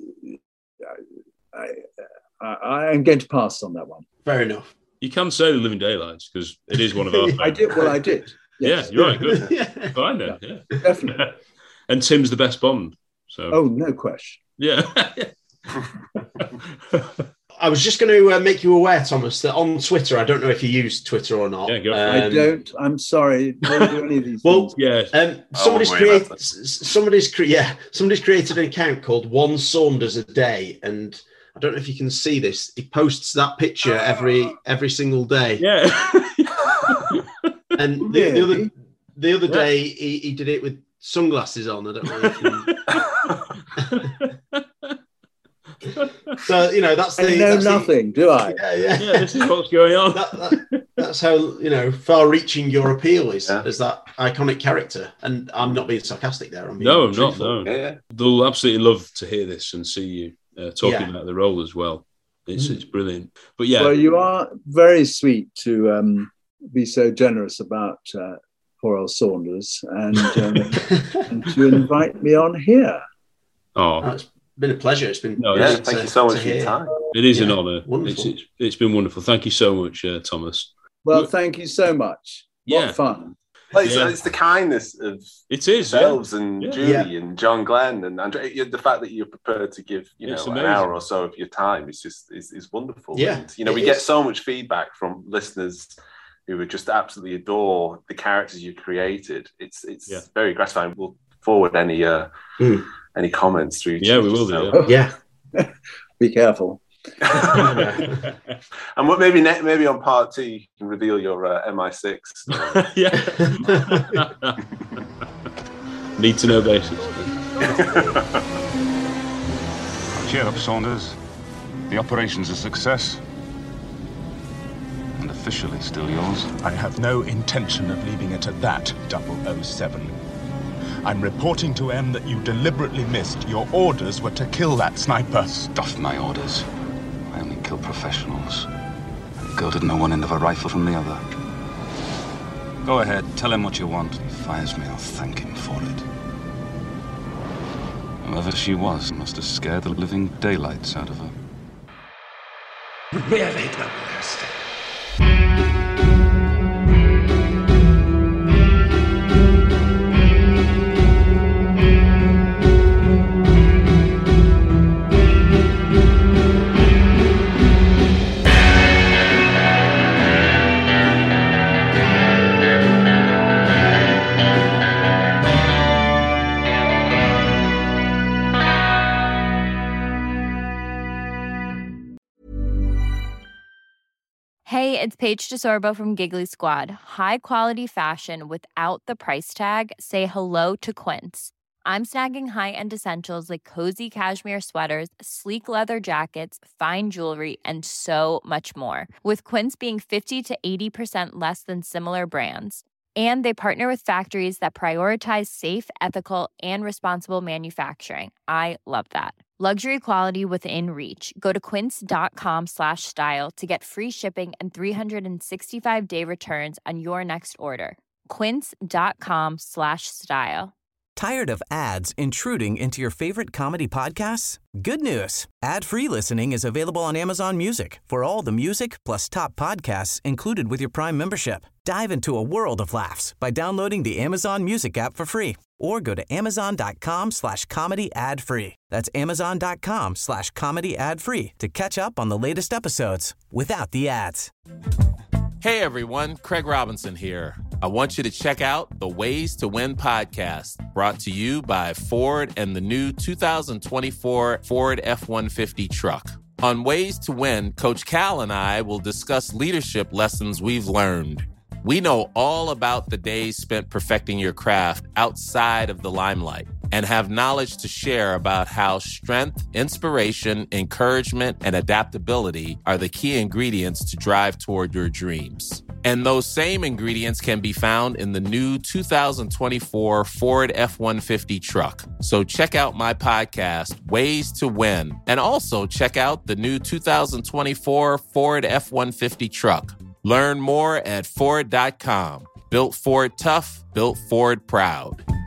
S8: I, I, I am going to pass on that one.
S15: Fair enough.
S6: You can say The Living Daylights because it is one of our.
S8: I did. Well, I did.
S6: Yes. Yeah, you're right. Good. yeah. Fine then. Yeah,
S8: yeah. Definitely.
S6: And Tim's the best Bond. So.
S8: Oh, no question.
S6: Yeah.
S15: I was just going to uh, make you aware, Thomas, that on Twitter, I don't know if you use Twitter or not.
S6: Yeah, go for
S8: um,
S6: it.
S8: I don't. I'm sorry. Don't do any of these
S15: well,
S8: things.
S6: Yeah.
S15: Um, somebody's created. Somebody's cre- Yeah. Somebody's created an account called One Saunders a Day, and I don't know if you can see this. He posts that picture every every single day.
S6: Yeah.
S15: And the, the other the other yeah. day he, he did it with sunglasses on. I don't know if you... So you know that's the.
S8: I know
S15: that's
S8: nothing,
S15: the,
S8: do I?
S15: Yeah, yeah.
S6: Yeah, this is what's going on.
S15: That, that, that's how you know far-reaching your appeal is yeah. as that iconic character. And I'm not being sarcastic there. I'm being
S6: no, I'm
S15: truthful.
S6: not. No, yeah. They'll absolutely love to hear this and see you uh, talking yeah. about the role as well. It's mm. it's brilliant. But yeah,
S8: well, you are very sweet to um, be so generous about uh, poor old Saunders and, um, and to invite me on here.
S6: Oh.
S15: oh it's been a pleasure. It's been
S10: no, yeah, thank to, you so much for your time.
S6: It is
S15: yeah,
S6: an honour. It's, it's it's been wonderful. Thank you so much, uh, Thomas.
S8: Well, thank you so much. What
S6: yeah.
S8: fun.
S10: Well, it's,
S6: yeah.
S10: it's the kindness of
S6: it is
S10: yourselves
S6: yeah.
S10: and
S6: yeah.
S10: Julie
S15: yeah.
S10: and John Glenn and Andre. The fact that you're prepared to give you
S6: it's
S10: know
S6: amazing.
S10: an hour or so of your time is just is, is wonderful.
S15: Yeah,
S10: and, you know we is. get so much feedback from listeners who would just absolutely adore the characters you created. It's it's yeah. very gratifying. We'll forward any uh,
S15: mm.
S10: any comments through.
S6: Yeah, we will do.
S15: So. Yeah.
S8: yeah. Be careful.
S10: And what maybe ne- maybe on part two you can reveal your uh, M I six.
S6: Yeah. Need to know basis.
S21: Cheer up, Saunders. The operation's a success. And officially still yours.
S22: I have no intention of leaving it at that, double oh seven. I'm reporting to M that you deliberately missed. Your orders were to kill that sniper.
S21: Stuff my orders. I only kill professionals. The girl didn't know one end of a rifle from the other. Go ahead, tell him what you want. If he fires me, I'll thank him for it. Whoever she was must have scared the living daylights out of her.
S14: Really double oh seven.
S23: Hey, it's Paige DeSorbo from Giggly Squad. High quality fashion without the price tag. Say hello to Quince. I'm snagging high-end essentials like cozy cashmere sweaters, sleek leather jackets, fine jewelry, and so much more. With Quince being fifty to eighty percent less than similar brands. And they partner with factories that prioritize safe, ethical, and responsible manufacturing. I love that. Luxury quality within reach. Go to quince.com slash style to get free shipping and three sixty-five day returns on your next order. Quince.com slash style.
S1: Tired of ads intruding into your favorite comedy podcasts? Good news. Ad-free listening is available on Amazon Music for all the music plus top podcasts included with your Prime membership. Dive into a world of laughs by downloading the Amazon Music app for free or go to amazon.com slash comedy ad free. That's amazon.com slash comedy ad free to catch up on the latest episodes without the ads.
S24: Hey everyone, Craig Robinson here. I want you to check out the Ways to Win podcast, brought to you by Ford and the new two thousand twenty-four Ford F one fifty truck. On Ways to Win, Coach Cal and I will discuss leadership lessons we've learned. We know all about the days spent perfecting your craft outside of the limelight and have knowledge to share about how strength, inspiration, encouragement, and adaptability are the key ingredients to drive toward your dreams. And those same ingredients can be found in the new two thousand twenty-four Ford F one fifty truck. So check out my podcast, Ways to Win, and also check out the new two thousand twenty-four Ford F one fifty truck. Learn more at Ford dot com. Built Ford tough, built Ford proud.